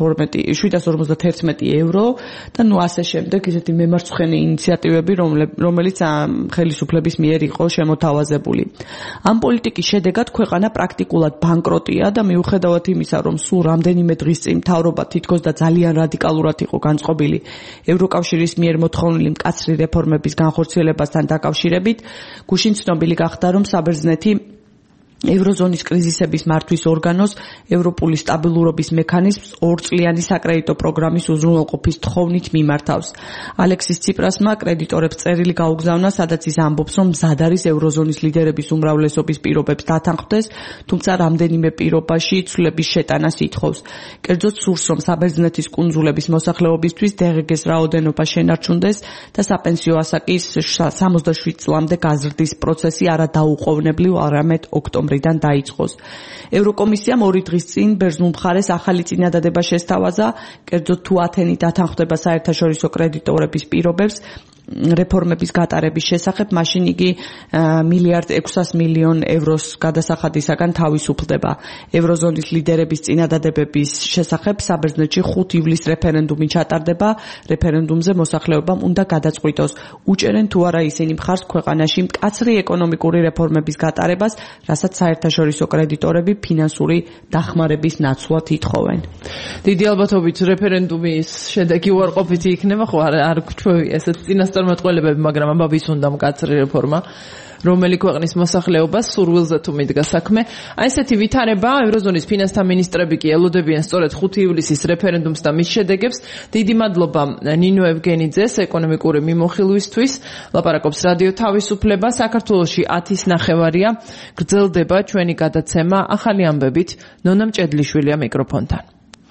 ორმოცდაერთმეტი ევრო და ნუ ასე შემდეგ ისეთი მემარცხენე ინიციატივები, რომელიც ხელისუფლების მიერ იყო შემოთავაზებული. ამ პოლიტიკის შედეგად ქვეყანა პრაქტიკულად ბანკროტია და მიუხედავად იმისა, რომ სულ რამდენიმე დღის წინ მთავრობა თითქოს და ძალიან რადიკალურად იყო განწყობილი ევროკავშირის მიერ მოთხოვნილი მკაცრი რეფორმების განხორციელებასთან დაკავშირებით, გუშინ ცნობილი გახდა, რომ საბერძნეთი ევროზონის კრიზისების მართვის ორგანოს ევროპული სტაბილურობის მექანიზმს ორწლიანი საკრედიტო პროგრამის უზრუნველყოფის თხოვნით მიმართავს. ალექსის ციპრასმა კრედიტორებს წერილი გაუგზავნა, სადაც ის ამბობს, რომ მზად არის ევროზონის ლიდერების უმრავლესობის პირობებს დათანხმდეს, თუმცა რამდენიმე პირობაში ცვლილების შეტანას ითხოვს. კერძოდ სურს, რომ საბერძნეთის კუნძულების მოსახლეობისთვის დე ღე გეს რაოდენობა შენარჩუნდეს და საპენსიო ასაკის სამოცდაშვიდ წლამდე გაზრდის პროცესი არა დაუყოვნებლივ, არამედ ოქტომბრიდან დაიწყოს. ევროკომისიამ ორი დღის წინ ბერძნულ მხარეს ახალი წინადადება შესთავაზა, კერძოდ თუ ათენი დათანხმდება საერთაშორისო კრედიტორების პირობებს რეფორმების გატარების შესახებ, მაშინ იგი მილიარდ ექვსას მილიონ ევროს გადასახადისაგან თავისუფლდება. ევროზონის ლიდერების წინადადებების შესახებ საბერძნეთში ხუთი ივლისს რეფერენდუმი ჩატარდება. რეფერენდუმზე მოსახლეობამ უნდა გადაწყვიტოს, უჭერენ თუ არა ისინი მხარს ქვეყანაში მკაცრი ეკონომიკური რეფორმების გატარებას, რასაც საერთაშორისო კრედიტორები ფინანსური დახმარების ნაცვლად ითხოვენ. დიდი ალბათობით რეფერენდუმის შედეგი უარყოფითი იქნება, ხო არ გვჩვევი ესეც წინასწარმეტყველებები, მაგრამ ამბავს უნდა მკაცრი რეფორმა, რომელი ქვეყნის მოსახლეობას სურვილზე თუ მიდგა საქმე. აი ესეთი ვითარება, ევროზონის ფინანსთა მინისტრები კი ელოდებიან სწორედ ხუთი ივლისის რეფერენდუმს და მის შედეგებს. დიდი მადლობა ნინო ევგენიძეს ეკონომიკური მიმოხილვისთვის. ლაპარაკობს რადიო თავისუფლება. საქართველოში ათის ნახევარია. გრძელდება ჩვენი გადაცემა ახალი ამბებით. ნონა მჭედლიშვილია მიკროფონთან.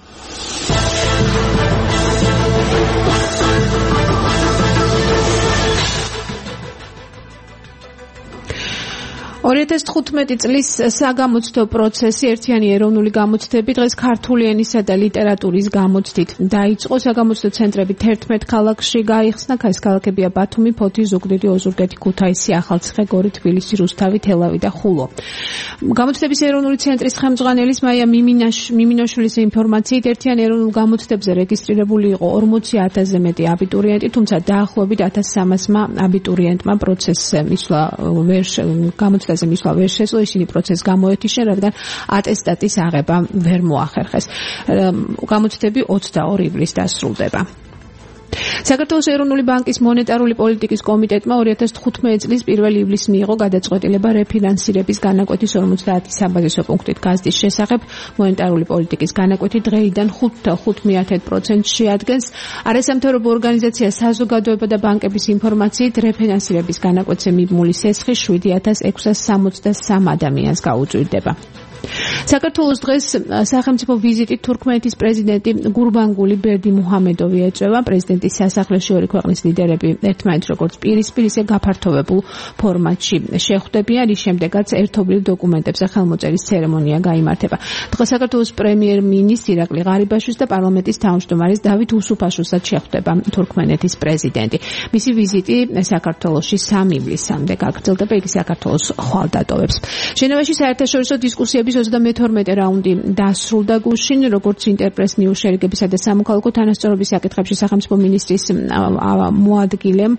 ორი ათას თხუთმეტი წლის საგამოცდო პროცესი ერთიანი ეროვნული გამოცდები დღეს ქართული ენისა და ლიტერატურის გამოცდით დაიწყო. საგამოცდო ცენტრები თერთმეტ ქალაქში გაიხსნა. ეს ქალაქებია ბათუმი, ფოთი, ზუგდიდი, ოზურგეთი, ქუთაისი, ახალციხე, გორი, თბილისი, რუსთავი, თელავი და ხულო. გამოცდების ეროვნული ცენტრის ხელმძღვანელის მაია მიმინაშვილის ინფორმაციით ერთიან ეროვნულ გამოცდებზე რეგისტრირებული იყო ორმოცი ათასზე მეტი აბიტურიენტი, თუმცა დაახლოებით ათას სამასმა აბიტურიენტმა პროცესზე მისვლა ვერ გამოცდა მისვლა ვერ შესძლო, ისინი პროცესს გამოეთიშნენ, რადგან ატესტატის აღება ვერ მოახერხეს. გამოცდები ოცდაორი ივლისს დასრულდება. საქართველოს ეროვნული ბანკის მონეტარული პოლიტიკის კომიტეტმა ორი ათას თხუთმეტი წლის პირველი ივლისს მიიღო გადაწყვეტილება რეფინანსირების განაკვეთის ორმოცდაათი საბაზისო პუნქტით გაზდის შესახებ. მონეტარული პოლიტიკის განაკვეთი დღეიდან ხუთ და ხუთ მეათე პროცენტს შეადგენს. არასამთავრობო ორგანიზაცია საზოგადოება და ბანკების ინფორმაციით რეფინანსირების განაკვეთზე მიბმული სესხი შვიდი ათას ექვსას სამოცდასამ ადამიანს გაუწვირდება. საქართველოს დღეს სახელმწიფო ვიზიტით თურქმენეთის პრეზიდენტი გურბანგული ბერდიმუჰამედოვი ეწევა. პრეზიდენტის სასახლეში ორი ქვეყნის ლიდერები ერთმანეთს როგორც პირისპირ ისე გაფართოვებულ ფორმატში შეხვდებიან, რის შემდეგაც ერთობლივ დოკუმენტებზე ხელმოწერის ცერემონია გაიმართება. დღეს საქართველოს პრემიერ-მინისტრ ირაკლი ღარიბაშვილს და პარლამენტის თავმჯდომარის დავით უსუფაშვილსაც შეხვდება თურქმენეთის პრეზიდენტი. მისი ვიზიტი საქართველოში სამი ივლისამდე გაგრძელდება, იგი საქართველოს ხვალ დატოვებს. ჟენევაში საერთაშორისო დისკუსიების ოცდამეთორმეტე რაუნდი დასრულდა გუშინ, როგორც ინტერპრეს ნიუს შერიგებისა და სამოქალაქო თანასწორობის საკითხებში სახელმწიფო მინისტრის მოადგილემ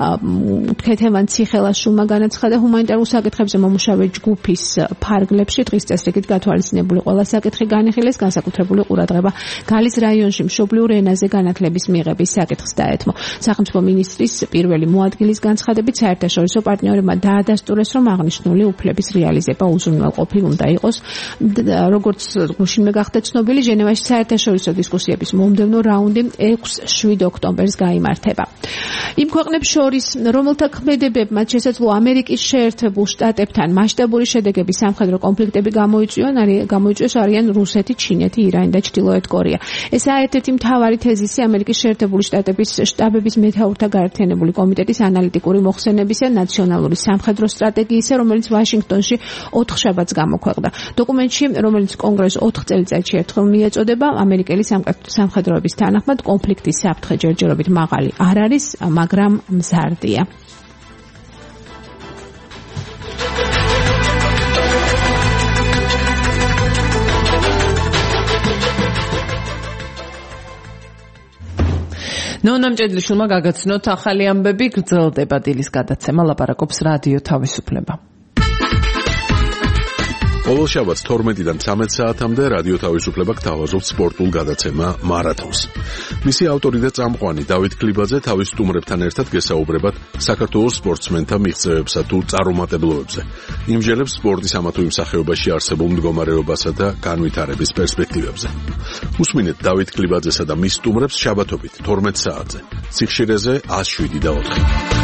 ქეთევან ციხელაშვილმა განაცხადა, ჰუმანიტარულ საკითხებზე მომუშავე ჯგუფის ფარგლებში დღის წესრიგით გათვალისწინებული ყველა საკითხი განიხილეს, განსაკუთრებული ყურადღება გალის რაიონში მშობლიურ ენაზე განათლების მიღების საკითხს დაეთმო. სახელმწიფო მინისტრის პირველი მოადგილის განცხადებით საერთაშორისო პარტნიორებმა დაადასტურეს, რომ აღნიშნული უფლების რეალიზება უზრუნველყოფილ უნდა იყოს. როგორც გუშინმე გახდა ცნობილი, ჟენევაში საერთაშორისო დისკუსიების მომდევნო რაუნდი ექვსი-შვიდ ოქტომბერს გაიმართება. იმ ქვეყნებს შორის, რომელთა ქმედებებმა შესაძლო ამერიკის შეერთებულ შტატებთან მასშტაბური შედეგები სამხედრო კონფლიქტები გამოიწვიოს, არიან რუსეთი, ჩინეთი, ირანი და ჩრდილოეთ კორეა. ესაა ერთ-ერთი მთავარი თეზისი ამერიკის შეერთებული შტატების შტაბების მეთაურთა გაერთიანებული კომიტეტის ანალიტიკური მოხსენებისა ნაციონალური სამხედრო სტრატეგიისა, რომელიც ვაშინგტონში ოთხშაბათს გამოქვეყნდა. დოკუმენტში, რომელიც კონგრესს ოთხ წელიწადში ერთხელ მიეწოდება, ამერიკელი სამხედროების თანახმად კონფლიქტის საფრთხე ჯერჯერობით მაღალი არ არის, მაგრამ მზარდია. ნონა მჭედლიშვილმა გაგაცნოთ ახალი ამბები, გრძელდება დილის გადაცემა, ლაპარაკობს რადიო თავისუფლება. ყოველ შაბათს თორმეტიდან ცამეტ საათამდე რადიო თავისუფლება გთავაზობს სპორტულ გადაცემა მარათონს. მისი ავტორი და წამყვანი დავით კლიბაძე თავის სტუმრებთან ერთად გესაუბრებათ საქართველოს სპორტსმენთა მიღწევებსა თუ წარუმატებლობებზე. იმჯერებს სპორტის ამა თუ იმ სახეობაში არსებულ მდგომარეობასა და განვითარების პერსპექტივებზე. უსმინეთ დავით კლიბაძესა და მის სტუმრებს შაბათობით თორმეტ საათზე. სიხშირეზე ათს შვიდი და ოთხი.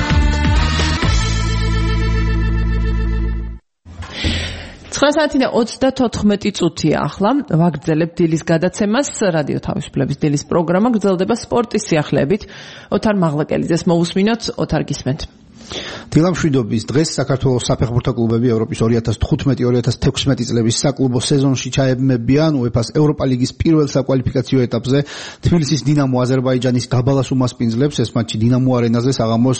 ცხრა საათი და ოცდათოთხმეტი წუთია ახლა. ვაგრძელებთ დილის გადაცემას. რადიო თავისუფლების დილის პროგრამა გრძელდება სპორტის სიახლეებით. ოთარ მაღლაკელიძეს მოусმინოთ. ოთარ გისმენთ. დილამშვიდობის დღეს საქართველოს საფეხბურთო კლუბები ევროპის ორი ათას თხუთმეტი ორი ათას თექვსმეტი წლების საკლუბო სეზონში ჩაებმებიან უეფას ევროპა ლიგის პირველ საკვალიფიკაციო ეტაპზე. თბილისის დინამო აზერბაიჯანის გაბალას უმასპინძლებს. ეს მატჩი დინამო არენაზე საღამოს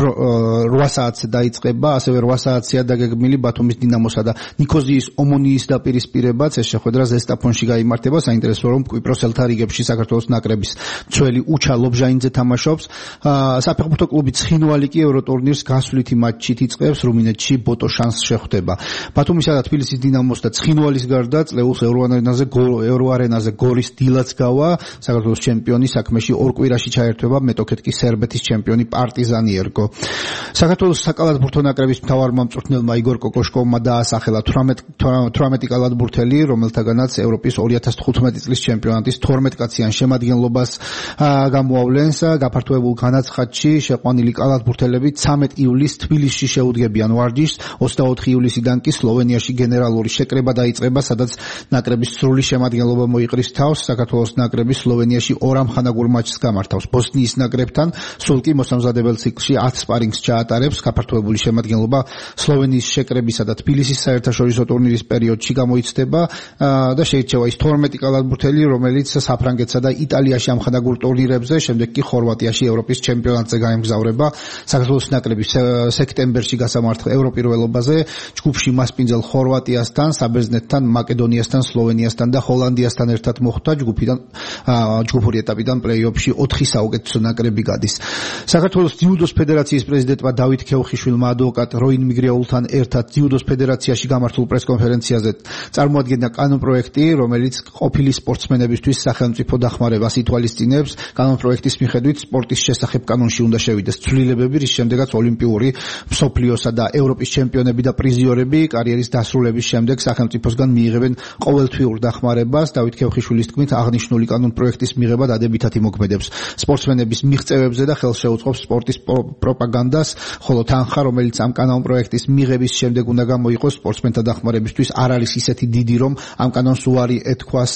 რვა საათზე დაიწყება. ასევე რვა საათზეა დაგეგმილი ბათუმის დინამოსა და ნიქოზიის ომონიის დაპირისპირებაც. ეს შეხვედრა ზესტაფონში გაიმართება. საინტერესოა რომ კვიპროსელთა რიგებში საქართველოს ნაკრების მცველი უჩა ლობჟაინძე თამაშობს. საფეხბურთო კლუბი ცხინვალი კი ევროტურნირს გასვლითი მატჩით იწყებს. რუმინეთში ბოტოშანს შეხვდება. ბათუმისა და თბილისის დინამოს და ცხინვალის გარდა წლეულს ევროარენაზე ევროარენაზე გორის დილაც გავა. საქართველოს ჩემპიონი საქმეში ორ კვირაში ჩაერთვება. მეტოქეთ კი სერბეთის ჩემპიონი პარტიზანი ერგო. საქართველოს საკალათბურთო ნაკრების მთავარმა მწვრთნელმა იგორ კოკოშკოვმა დაასახელა თვრამეტი კალათბურთელი, რომელთაგანაც ევროპის ორი ათას თხუთმეტი წლის ჩემპიონატის თორმეტ კაციან შემადგენლობას გამოავლენს. გაფართოებულ განაცხადში შეყვანილი კალათბურთელები ცამეტ ივლისს თბილისში შეუდგებიან ვარჯიშს. ოცდაოთხი ივლისიდან კი სლოვენიაში გენერალური შეკრება დაიწყება, სადაც ნაკრების სრული შემადგენლობა მოიყრის თავს. საქართველოს ნაკრები სლოვენიაში ორ ამხანაგურ მატჩს გამართავს. ბოსნიის ნაკრებთან სულ კი მოსამზადებელ ციკლში ათ სპარინგს ჩაატარებს. გაფართოებული შემადგენლობა სლოვენიის შეკრებისა და თბილისის საერთაშორისო ტურნირის პერიოდში გამოიცდება და შეირჩევა ის თორმეტი კალათბურთელი, რომელიც საფრანგეთსა და იტალიაში ამხანაგურ ტურნირებზე, შემდეგ კი ხორვატიაში ევროპის ჩემპიონატზე გაემგზავრება. საქართველოს ნაკრები სექტემბერში გასამართ ევროპირველობაზე ჯგუფში მასპინძელ ხორვატიასთან, საბერძნეთთან, მაკედონიასთან, სლოვენიასთან და ჰოლანდიასთან ერთად მოხვდა. ჯგუფიდან ჯგუფური ეტაპიდან პლეი-ოფში ოთხი საუკეთესო ნაკრები გადის. საქართველოს ძიუდოს ფედერაციის პრეზიდენტმა დავით ქეუხიშვილმა ადვოკატ როინ მიგრიაულთან ერთად ძიუდოს ფედერაციაში გამართულ პრესკონფერენციაზე წარმოადგენდა კანონპროექტი, რომელიც ყოფილი სპორტსმენებისთვის სახელმწიფო დახმარებას ითვალისწინებს. კანონპროექტის მიხედვით სპორტის შესახებ კანონში უნდა შევიდეს ცვლილებები, რის შემდეგაც ოლიმპიური, მსოფლიოსა და ევროპის ჩემპიონები და პრიზიორები კარიერის დასრულების შემდეგ სახელმწიფოსგან მიიღებენ ყოველთვიურ დახმარებას. დავით ქეუხიშვილის თქმით, აღნიშნული კანონპროექტის მიღება დადებითად იმოქმედებს სპორტსმენების მიღწევებზე და ხელს შეუწყობს სპორტის პროპაგანდას, ხოლო თანხა, რომელიც ამ კანონპროექტის მიღების შემდეგ უნდა გამოიყოს სპორტსმენთა დახმარებისთვის, არ არის ისეთი დიდი, რომ ამ კანონს უარი ეთქვას.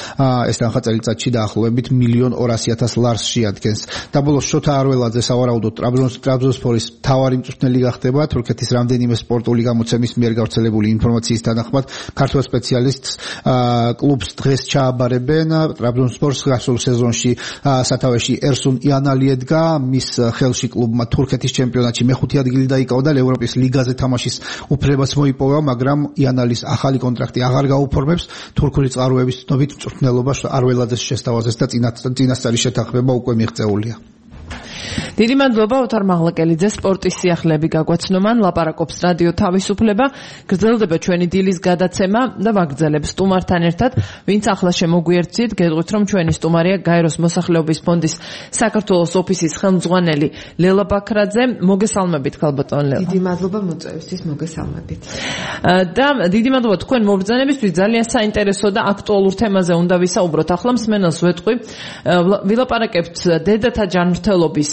ეს თანხა წელიწადში დაახლოებით მილიონ ორასი ათას ლარს შეადგენს. დაბოლოს შოთა არველაძე სავარაუდოდ ტრაბზონსპორის მთავარი მწვრთნელი გახდება. თურქეთის რამდენიმე სპორტული გამოცემის მიერ გავრცელებული ინფორმაციის თანახმად ქართველ სპეციალისტს კლუბს დღეს ჩააბარებენ. ტრაბზონსპორს გასულ სეზონში სათავეში ერსუნ იანალი ედგა. მის ხელში კლუბმა თურქეთის ჩემპიონატში მეხუთე ადგილი დაიკავა და ევროპის ლიგაზე თამაშის უფლებას მოიპოვა, მაგრამ იანალის ახალი კონტრაქტი აღარ გაუფორმებს. თურქული წყაროების ცნობით მწვრთნელობა არველაძეს შესთავაზეს და წინასწარი შეთანხმება უკვე მიღწეულია. დიდი მადლობა ოთარ მაღლაკელიძე. სპორტის სიახლეები გაგვაცნომან. ლაპარაკობს რადიო თავისუფლება. გრძელდება ჩვენი დილის გადაცემა და ვაგრძელებ სტუმართან ერთად, ვინც ახლა შემოგვიერთით. გეტყვით, რომ ჩვენი სტუმარია გაეროს მოსახლეობის ფონდის საქართველოს ოფისის ხელმძღვანელი ლელა ბაქრაძე. მოგესალმებით, ქალბატონ ლელა. დიდი მადლობა მოწვევისთვის, მოგესალმებით. და დიდი მადლობა თქვენ მობრძანებისთვის. ძალიან საინტერესო და აქტუალურ თემაზე უნდა ვისაუბროთ. ახლა მსმენელს ვეტყვი, ვილაპარაკებთ დედათა ჯანმრთელობის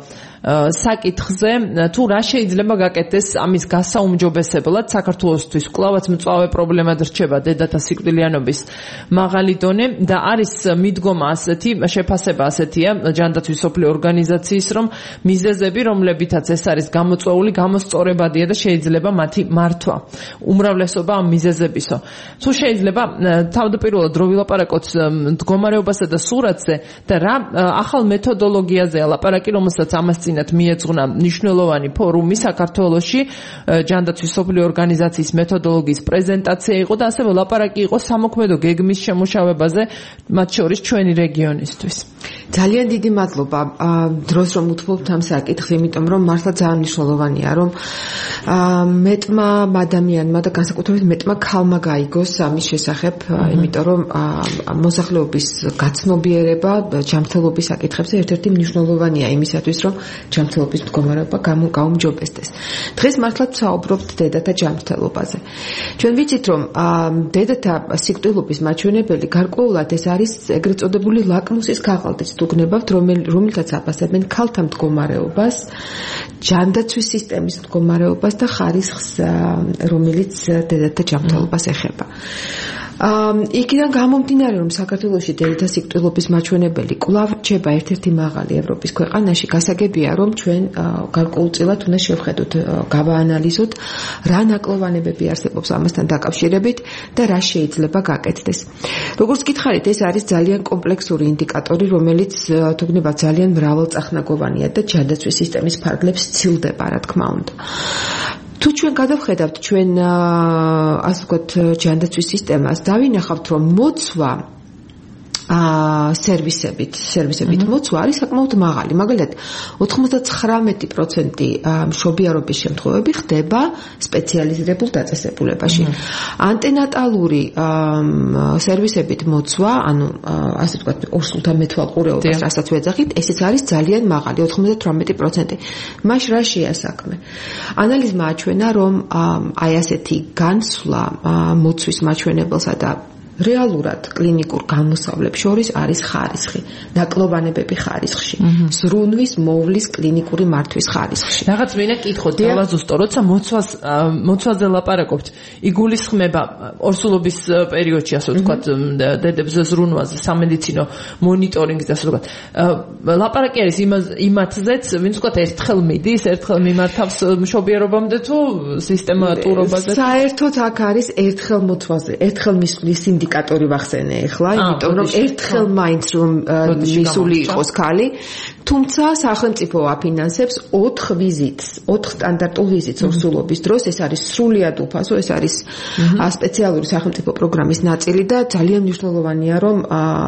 საკითხზე, თუ რა შეიძლება გაკეთდეს ამის გასაუმჯობესებლად. საქართველოსთვის კვლავაც მწვავე პრობლემად რჩება დედათა სიკვდილიანობის მაღალი დონე და არის მიდგომა ასეთი, შეფასება ასეთია ჯანდაცვის მსოფლიო ორგანიზაციის, რომ მიზეზები, რომლებითაც ეს არის გამოწვეული, გამოსწორებადია და შეიძლება მათი მართვა. უმრავლესობა ამ მიზეზებისო. თუ შეიძლება თავდაპირველად რო ვილაპარაკოთ მდგომარეობასა და სურათზე და რა ახალ მეთოდოლოგიაზეა ლაპარაკი, რომელსაც ამას წინათ მიეძღვნა მნიშვნელოვანი ფორუმი საქართველოში, ჯანდაცვის მსოფლიო ორგანიზაციის მეთოდოლოგიის პრეზენტაცია იყო და ასევე ლაპარაკი იყო სამოქმედო გეგმის შემუშავებაზე, მათ შორის ჩვენი რეგიონისთვის. ძალიან დიდი მადლობა დროს რომ უთმობთ ამ საკითხს, იმიტომ რომ მართლა ძალიან მნიშვნელოვანია რომ მეტმა ადამიანმა და განსაკუთრებით მეტმა ქალმა გაიგოს ამის შესახებ, იმიტომ რომ მოსახლეობის გაცნობიერება ჯანმრთელობის საკითხებზე ერთ-ერთი მნიშვნელოვანია იმისათვის, რომ ჯანმრთელობის მდგომარეობა გაუმჯობესდეს. დღეს მართლა ვსაუბრობთ დედათა ჯანმრთელობაზე. ჩვენ ვიცით, რომ დედათა სიკვდილობის მაჩვენებელი გარკვეულად ეს არის ეგრეთ წოდებული ლაკმუსის ქაღალდიც თუ გნებავთ, რომელთაც აფასებენ ქალთა მდგომარეობას, ჯანდაცვის სისტემის მდგომარეობას და ხარისხს, რომელიც დედათა ჯანმრთელობას ეხება. იქიდან გამომდინარე, რომ საქართველოში დედათა სიკვდილობის მაჩვენებელი კვლავ რჩება ერთ-ერთი მაღალი ევროპის ქვეყანაში, გასაგებია, რომ ჩვენ გარკვეულწილად უნდა შევხედოთ, გავაანალიზოთ, რა ნაკლოვანებები არსებობს ამასთან დაკავშირებით და რა შეიძლება გაკეთდეს. როგორც გითხარით, ეს არის ძალიან კომპლექსური ინდიკატორი, რომელიც თუ გნებავთ ძალიან მრავალწახნაგოვანია და ჯანდაცვის სისტემის ფარგლებს სცილდება, რა თქმა უნდა. თუ ჩვენ გადავხედავთ ჩვენ ასე ვთქვათ ჯანდაცვის სისტემას, დავინახავთ, რომ მოცვა აა სერვისებით, სერვისებით მოცვა არის საკმაოდ მაღალი. მაგალითად, ოთხმოცდათხრამეტი პროცენტი მშობიარობის შემთხვევები ხდება სპეციალიზირებულ დაწესებულებაში. ანტენატალური სერვისებით მოცვა, ანუ ასე ვთქვათ, ორსულთა მეთვალყურეობას, რასაც ვეძახით, ესეც არის ძალიან მაღალი, ოთხმოცდათვრამეტი პროცენტი. მას რა შეა საქმე? ანალიზმა აჩვენა, რომ აი ასეთი განცვლა მოცვის მაჩვენებელსა და რეალურად კლინიკურ გამოსავლებს შორის არის ხარისხი, ნაკლოვანებები ხარისხში, ზრუნვის, მოვლის კლინიკური მართვის ხარისხში. რაღაც მენა კითხოთ, დავაზუსტო, როცა მოცვას მოცვაზე ლაპარაკობთ, იგულისხმება ორსულობის პერიოდში, ასე ვთქვათ, დედებს ზრუნვაზე, სამედიცინო მონიტორინგს და ასე ვთქვათ. ლაპარაკი არის იმათზეც, ვინც ვთქვათ, ერთხელ მიდის, ერთხელ მიმართავს მშობიარობამდე თუ სისტემატურობაზე? საერთოდ აქ არის ერთხელ მოცვაზე, ერთხელ მისვლის ინდიკატორი ვახსენე ახლა, იმიტომ რომ ერთხელ მაინც რომ მისული იყოს ქალი, თუმცა სახელმწიფო აფინანსებს ოთხ ვიზიტს, ოთხ სტანდარტულ ვიზიტს ორსულობის დროს, ეს არის სრულიად უფასო, ეს არის სპეციალური სახელმწიფო პროგრამის ნაწილი და ძალიან მნიშვნელოვანია, რომ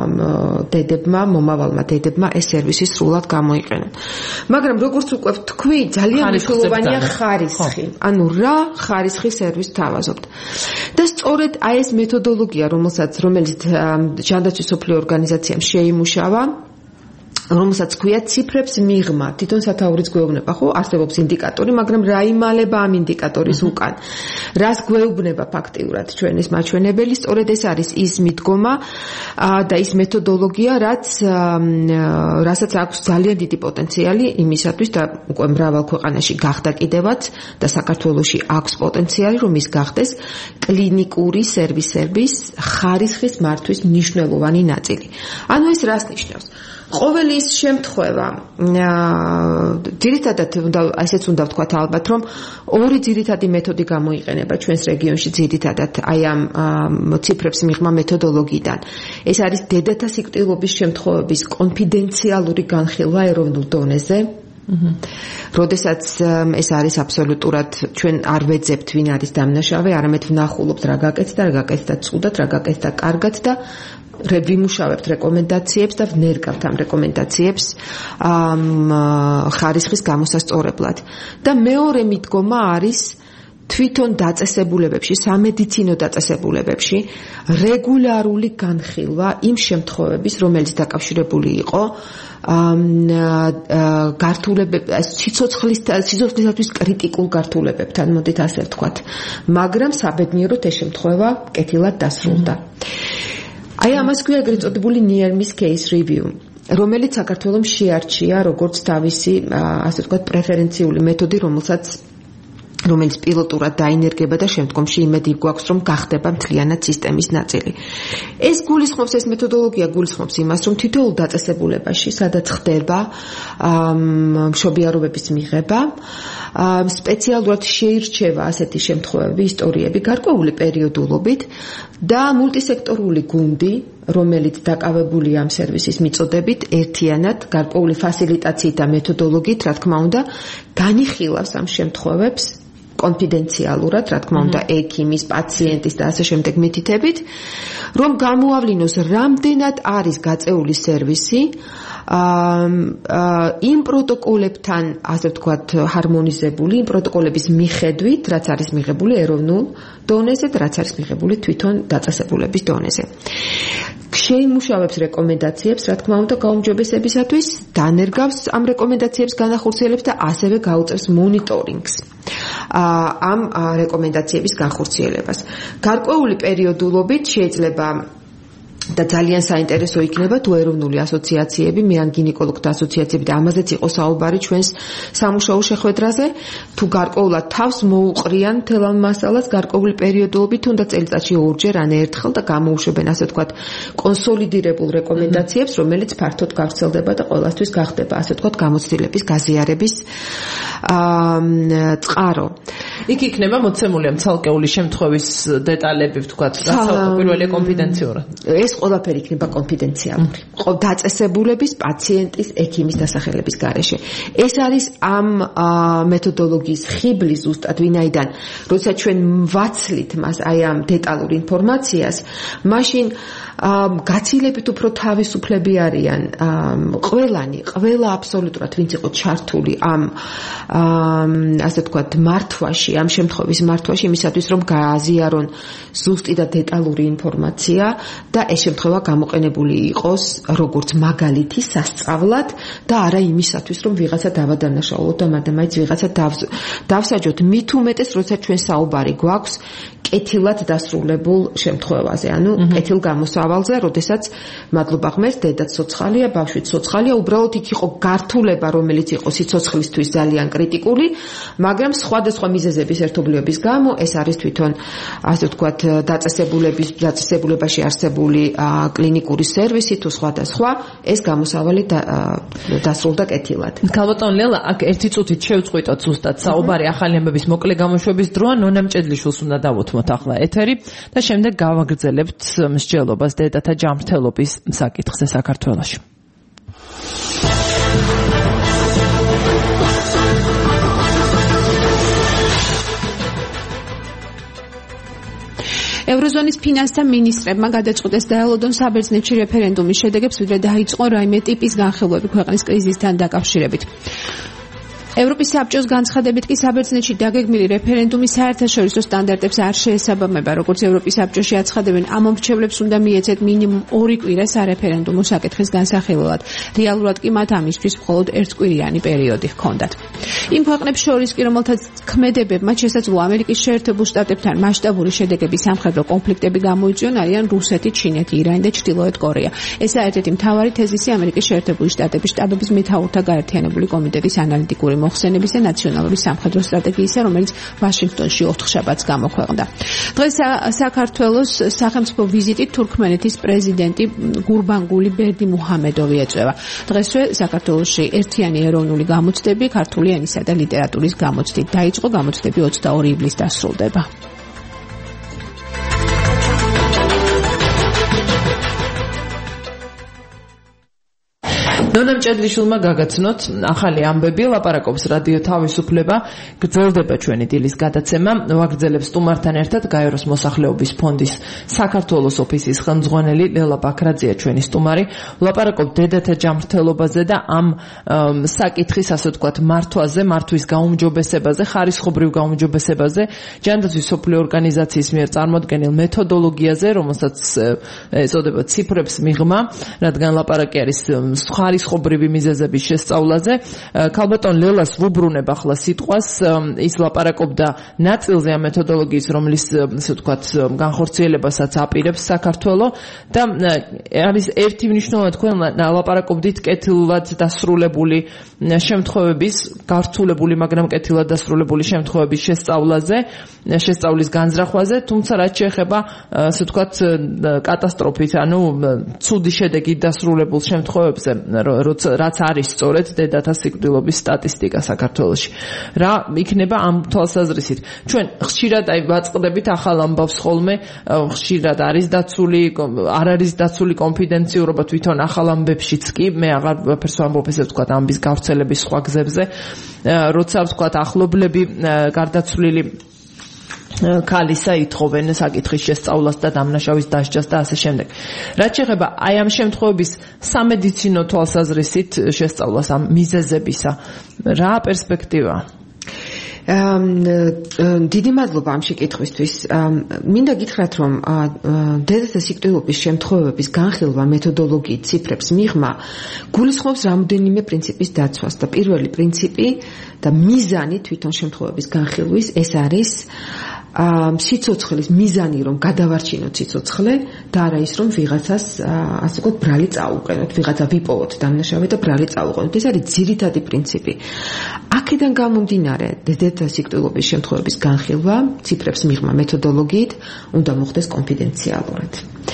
დედებმა, მომავალმა დედებმა ეს სერვისი სრულად გამოიყენონ. მაგრამ როგორც უკვე ვთქვი, ძალიან მნიშვნელოვანია ხარისხი. ანუ რა ხარისხის სერვისს თავაზობთ. და სწორედ აი ეს მეთოდოლოგია, რომელსაც რომელიც ჯანდაცვის მსოფლიო ორგანიზაციამ შეიმუშავა, რომელსაც ქვია ციფრებს მიღმა, თვითონ სათაურიც გვეუბნება, ხო, არსებობს ინდიკატორი, მაგრამ რა იმალება ამ ინდიკატორის უკან? რას გვეუბნება ფაქტიურად ჩვენ ეს მაჩვენებელი? სწორედ ეს არის ის მიდგომა და ის მეთოდოლოგია, რაც რასაც აქვს ძალიან დიდი პოტენციალი იმისათვის და უკვე მრავალ ქვეყანაში გახდა კიდევაც და საქართველოში აქვს პოტენციალი, რომ ის გახდეს კლინიკური სერვისების ხარისხის მართვის მნიშვნელოვანი ნაწილი. ანუ ეს რას ნიშნავს? ყოველი ის შემთხვევა, ძირითადად ასეც უნდა ვთქვათ ალბათ, რომ ორი ძირითადი მეთოდი გამოიყენება ჩვენს რეგიონში ძირითადად აი ამ ციფრებს მიღმა მეთოდოლოგიიდან. ეს არის დედათა სიკვდილობის შემთხვევების კონფიდენციალური განხილვა ეროვნულ დონეზე. როდესაც ეს არის აბსოლუტურად ჩვენ არ ვეძებთ ვინ არის დამნაშავე, არამედ ვნახულობთ რა გაკეთდა, რა გაკეთდა ცუდად, რა გაკეთდა კარგად და ვიმუშავებთ რეკომენდაციებს და ვნერგავთ ამ რეკომენდაციებს ხარისხის გამოსასწორებლად. და მეორე მიდგომა არის თვითონ დაწესებულებებში, სამედიცინო დაწესებულებებში რეგულარული განხილვა იმ შემთხვევების, რომელიც დაკავშირებული იყო გართულებებს, სიცოცხლისათვის კრიტიკულ გართულებებთან, მოდით ასე ვთქვათ. მაგრამ საბედნიეროდ ეს შემთხვევა კეთილად დასრულდა. აი ამას ქვია ეგრეთ წოდებული ნიერ-მის case review, რომელიც საქართველოს შეარჩია როგორც თავისი, ასე ვთქვათ, პრეფერენციული მეთოდი, რომელსაც რომელიც პილოტურად დაინერგება და შემდგომში იმედი გვაქვს, რომ გახდება მთლიანად სისტემის ნაწილი. ეს გულისხმობს, ეს მეთოდოლოგია გულისხმობს იმას, რომ თითოეულ დაწესებულებაში, სადაც ხდება მშობიარობების მიღება, სპეციალურად შეირჩევა ასეთი შემთხვევები, ისტორიები გარკვეული პერიოდულობით და მულტისექტორული გუნდი, რომელიც დაკავებულია ამ სერვისის მიწოდებით, ერთიანად გარკვეული ფასილიტაციით და მეთოდოლოგიით, რა თქმა უნდა, განიხილავს ამ შემთხვევებს კონფიდენციალურად, რა თქმა უნდა, ექიმის, პაციენტის და ასე შემდეგ მითითებით, რომ გამოავლინოს რამდენად არის გაწეული სერვისი იმ პროტოკოლებთან, ასე ვთქვათ, ჰარმონიზებული, იმ პროტოკოლების მიხედვით, რაც არის მიღებული ეროვნულ დონეზე და რაც არის მიღებული თვითონ დაწესებულების დონეზე. შეიმუშავებს რეკომენდაციებს, რა თქმა უნდა, გაუმჯობესებისათვის, დანერგავს ამ რეკომენდაციებს განახორციელებს და ასევე გაუწევს მონიტორინგს ამ რეკომენდაციების განხორციელებას. გარკვეული პერიოდულობით შეიძლება და ძალიან საინტერესო იქნება თუ ეროვნული ასოციაციები, მე ან გინეკოლოგთა ასოციაციები და ამაზეც იყო საუბარი ჩვენს სამუშაო შეხვედრაზე, თუ გარკვეულად თავს მოუყრიან მთელ ამ მასალას გარკვეული პერიოდულობით, თუნდაც წელიწადში ორჯერ ან ერთხელ და გამოუშვებენ ასე ვთქვათ კონსოლიდირებულ რეკომენდაციებს, რომელიც ფართოდ გავრცელდება და ყველასთვის გახდება ასე ვთქვათ გამოცდილების გაზიარების წყარო. იქ იქნება მოცემული ამ ცალკეული შემთხვევის დეტალები, ვთქვათ, რაც პირველი კონფიდენციურად. ეს ყველაფერი იქნება კონფიდენციალური. დაწესებულების, პაციენტის, ექიმის დასახელების გარეშე. ეს არის ამ მეთოდოლოგიის ხიბლი ზუსტად, ვინაიდან როცა ჩვენ ვაცლით მას აი ამ დეტალურ ინფორმაციას, მაშინ გაცილებით უფრო თავისუფლები არიან ყველანი, ყველა აბსოლუტურად ვინც იყო ჩართული ამ ასე ვთქვათ მართვაში, ამ შემთხვევის მართვაში, იმისათვის რომ გააზიარონ ზუსტი და დეტალური ინფორმაცია და ეს შემთხვევა გამოყენებული იყოს როგორც მაგალითი სასწავლად და არა იმისათვის რომ ვიღაცა დავადანაშაულოთ და მადამაიც ვიღაცა დავსაჯოთ, მით უმეტეს როცა ჩვენ საუბარი გვაქვს კეთილად დასრულებულ შემთხვევაზე, ანუ კეთილ გამოსავალზე, როდესაც მადლობა ღმერთს, დედაც ცოცხალია, ბავშვიც ცოცხალია, უბრალოდ იქ იყო გართულება, რომელიც იყო სიცოცხლისთვის ძალიან კრიტიკული, მაგრამ სხვადასხვა მიზეზების ერთობლიობის გამო ეს არის თვითონ ასე ვთქვათ დაწესებულების დაწესებულებაში არსებული კლინიკური სერვისი თუ სხვადასხვა, ეს გამოსავალი დასრულდა კეთილად. ქალბატონ ლელა, აქ ერთი წუთით შევწყვიტოთ ზუსტად საუბარი ახალი ამბების მოკლე გამოშვების დროა, ნონა მჭედლიშვილს უნდა დავუთმოთ ახლა ეთერი და შემდეგ გავაგრძელებთ მსჯელობას დედათა ჯანმრთელობის საკითხზე საქართველოში. ევროზონის ფინანსთა მინისტრებმა გადაწყვეტეს დაელოდონ საბერძნეთში რეფერენდუმის შედეგებს, ვიდრე დაიწყო რაიმე ტიპის განხილვები ქვეყნის კრიზისთან დაკავშირებით. ევროპის საბჭოს განცხადებით კი საბერძნეთში დაგეგმილი რეფერენდუმი საერთაშორისო სტანდარტებს არ შეესაბამება, როგორც ევროპის საბჭოში აცხადებენ, ამ მომრჩევლებს უნდა მიეცეთ მინიმუმ ორი კვირა სარეფერენდუმო საკითხის განსახილველად. რეალურად კი მათ ამისთვის მხოლოდ ერთკვირიანი პერიოდი ჰქონდათ. იმ ქვეყნებს შორის კი, რომელთაც ქმედებებმა შესაძლოა ამერიკის შეერთებულ შტატებთან მასშტაბური შედეგების სამხედრო კონფლიქტები გამოიწვიონ, არიან რუსეთი, ჩინეთი, ირანი და ჩრდილოეთ კორეა. ესაა ერთ-ერთი მთავარი თეზისი ამერიკის შეერთებული შტატების შტაბების მეთაურთა გაერთიანებული კომიტეტის ანალიტიკური მოხსენების და ნაციონალური სამხედრო სტრატეგიისა, რომელიც ვაშინგტონში ოთხშაბათს გამოქვეყნდა. დღეს საქართველოს სახელმწიფო ვიზიტით თურქმენეთის პრეზიდენტი გურბანგული ბერდიმუჰამედოვი ეწევა. დღესვე საქართველოში ერთიანი ეროვნული გამოცდები ქართული ენისა და ლიტერატურის გამოცდით დაიწყო, გამოცდები ოცდაორი ივლისს დასრულდება. ნონა მჭედლიშვილმა გაგაცნოთ ახალი ამბები, ლაპარაკობს რადიო თავისუფლება, გრძელდება ჩვენი დილის გადაცემა, ვაგრძელებს სტუმართან ერთად გაეროს მოსახლეობის ფონდის საქართველოს ოფისის ხელმძღვანელი ლელა ბაქრაძეა ჩვენი სტუმარი, ლაპარაკობ დედათა ჯანმრთელობაზე და ამ საკითხის ასე ვთქვათ მართვაზე, მართვის გაუმჯობესებაზე, ხარისხობრივ გაუმჯობესებაზე, ჯანდაცვის მსოფლიო ორგანიზაციის მიერ წარმოდგენილ მეთოდოლოგიაზე, რომელსაც ეწოდება ციფრებს მიღმა, რადგან ლაპარაკი არის ხარისხობრივი მიზეზების შესწავლაზე. ქალბატონ ლელას ვუბრუნებ ახლა სიტყვას, ის ლაპარაკობდა ნაწილზე ამ მეთოდოლოგიის, რომლის ასე ვთქვათ განხორციელებასაც აპირებს საქართველოს და არის ერთი მნიშვნელოვანი, თქვენ ლაპარაკობდით კეთილად დასრულებული შემთხვევების, გართულებული, მაგრამ კეთილად დასრულებული შემთხვევების შესწავლაზე, შესწავლის განზრახვაზე, თუმცა რაც შეეხება ასე ვთქვათ კატასტროფით, ანუ ცუდი შედეგით დასრულებულ შემთხვევებზე, რაც არის სწორედ დედათა სიკვდილობის სტატისტიკა საქართველოში. რა იქნება ამ თვალსაზრისით? ჩვენ ხშირად აი ვაწყდებით ახალ ამბავს ხოლმე, ხშირად არის დაცული, არ არის დაცული კონფიდენციურობა თვითონ ახალ ამბებშიც კი, მე აღარ ვაფერს ვამბობ ესე ვთქვათ ამბის გავრცელების სხვა გზებზე, როცა ვთქვათ ახლობლები გარდაცვლილი ქალისა ითხოვენ საკითხის შესწავლას და დამნაშავის დასჯას და ასე შემდეგ. რაც შეეხება აი ამ შემთხვევების სამედიცინო თვალსაზრისით შესწავლას ამ მიზეზებისა, რა პერსპექტივა? დიდი მადლობა ამ შეკითხვისთვის. მინდა გითხრათ, რომ დედათა სიკვდილობის შემთხვევების განხილვა მეთოდოლოგიით ციფრებს მიღმა გულისხმობს რამდენიმე პრინციპის დაცვას და პირველი პრინციპი და მიზანი თვითონ შემთხვევების განხილვის ეს არის სიცოცხლის მიზანი, რომ გადავარჩინოთ სიცოცხლე და არა ის, რომ ვიღაცას ასე ვთქვათ ბრალი წაუყენოთ, ვიღაცა ვიპოვოთ დამნაშავე და ბრალი წაუყენოთ. ეს არის ძირითადი პრინციპი. აქედან გამომდინარე, დედათა სიკვდილობის შემთხვევების განხილვა ციფრებს მიღმა მეთოდოლოგიით უნდა მოხდეს კონფიდენციალურად.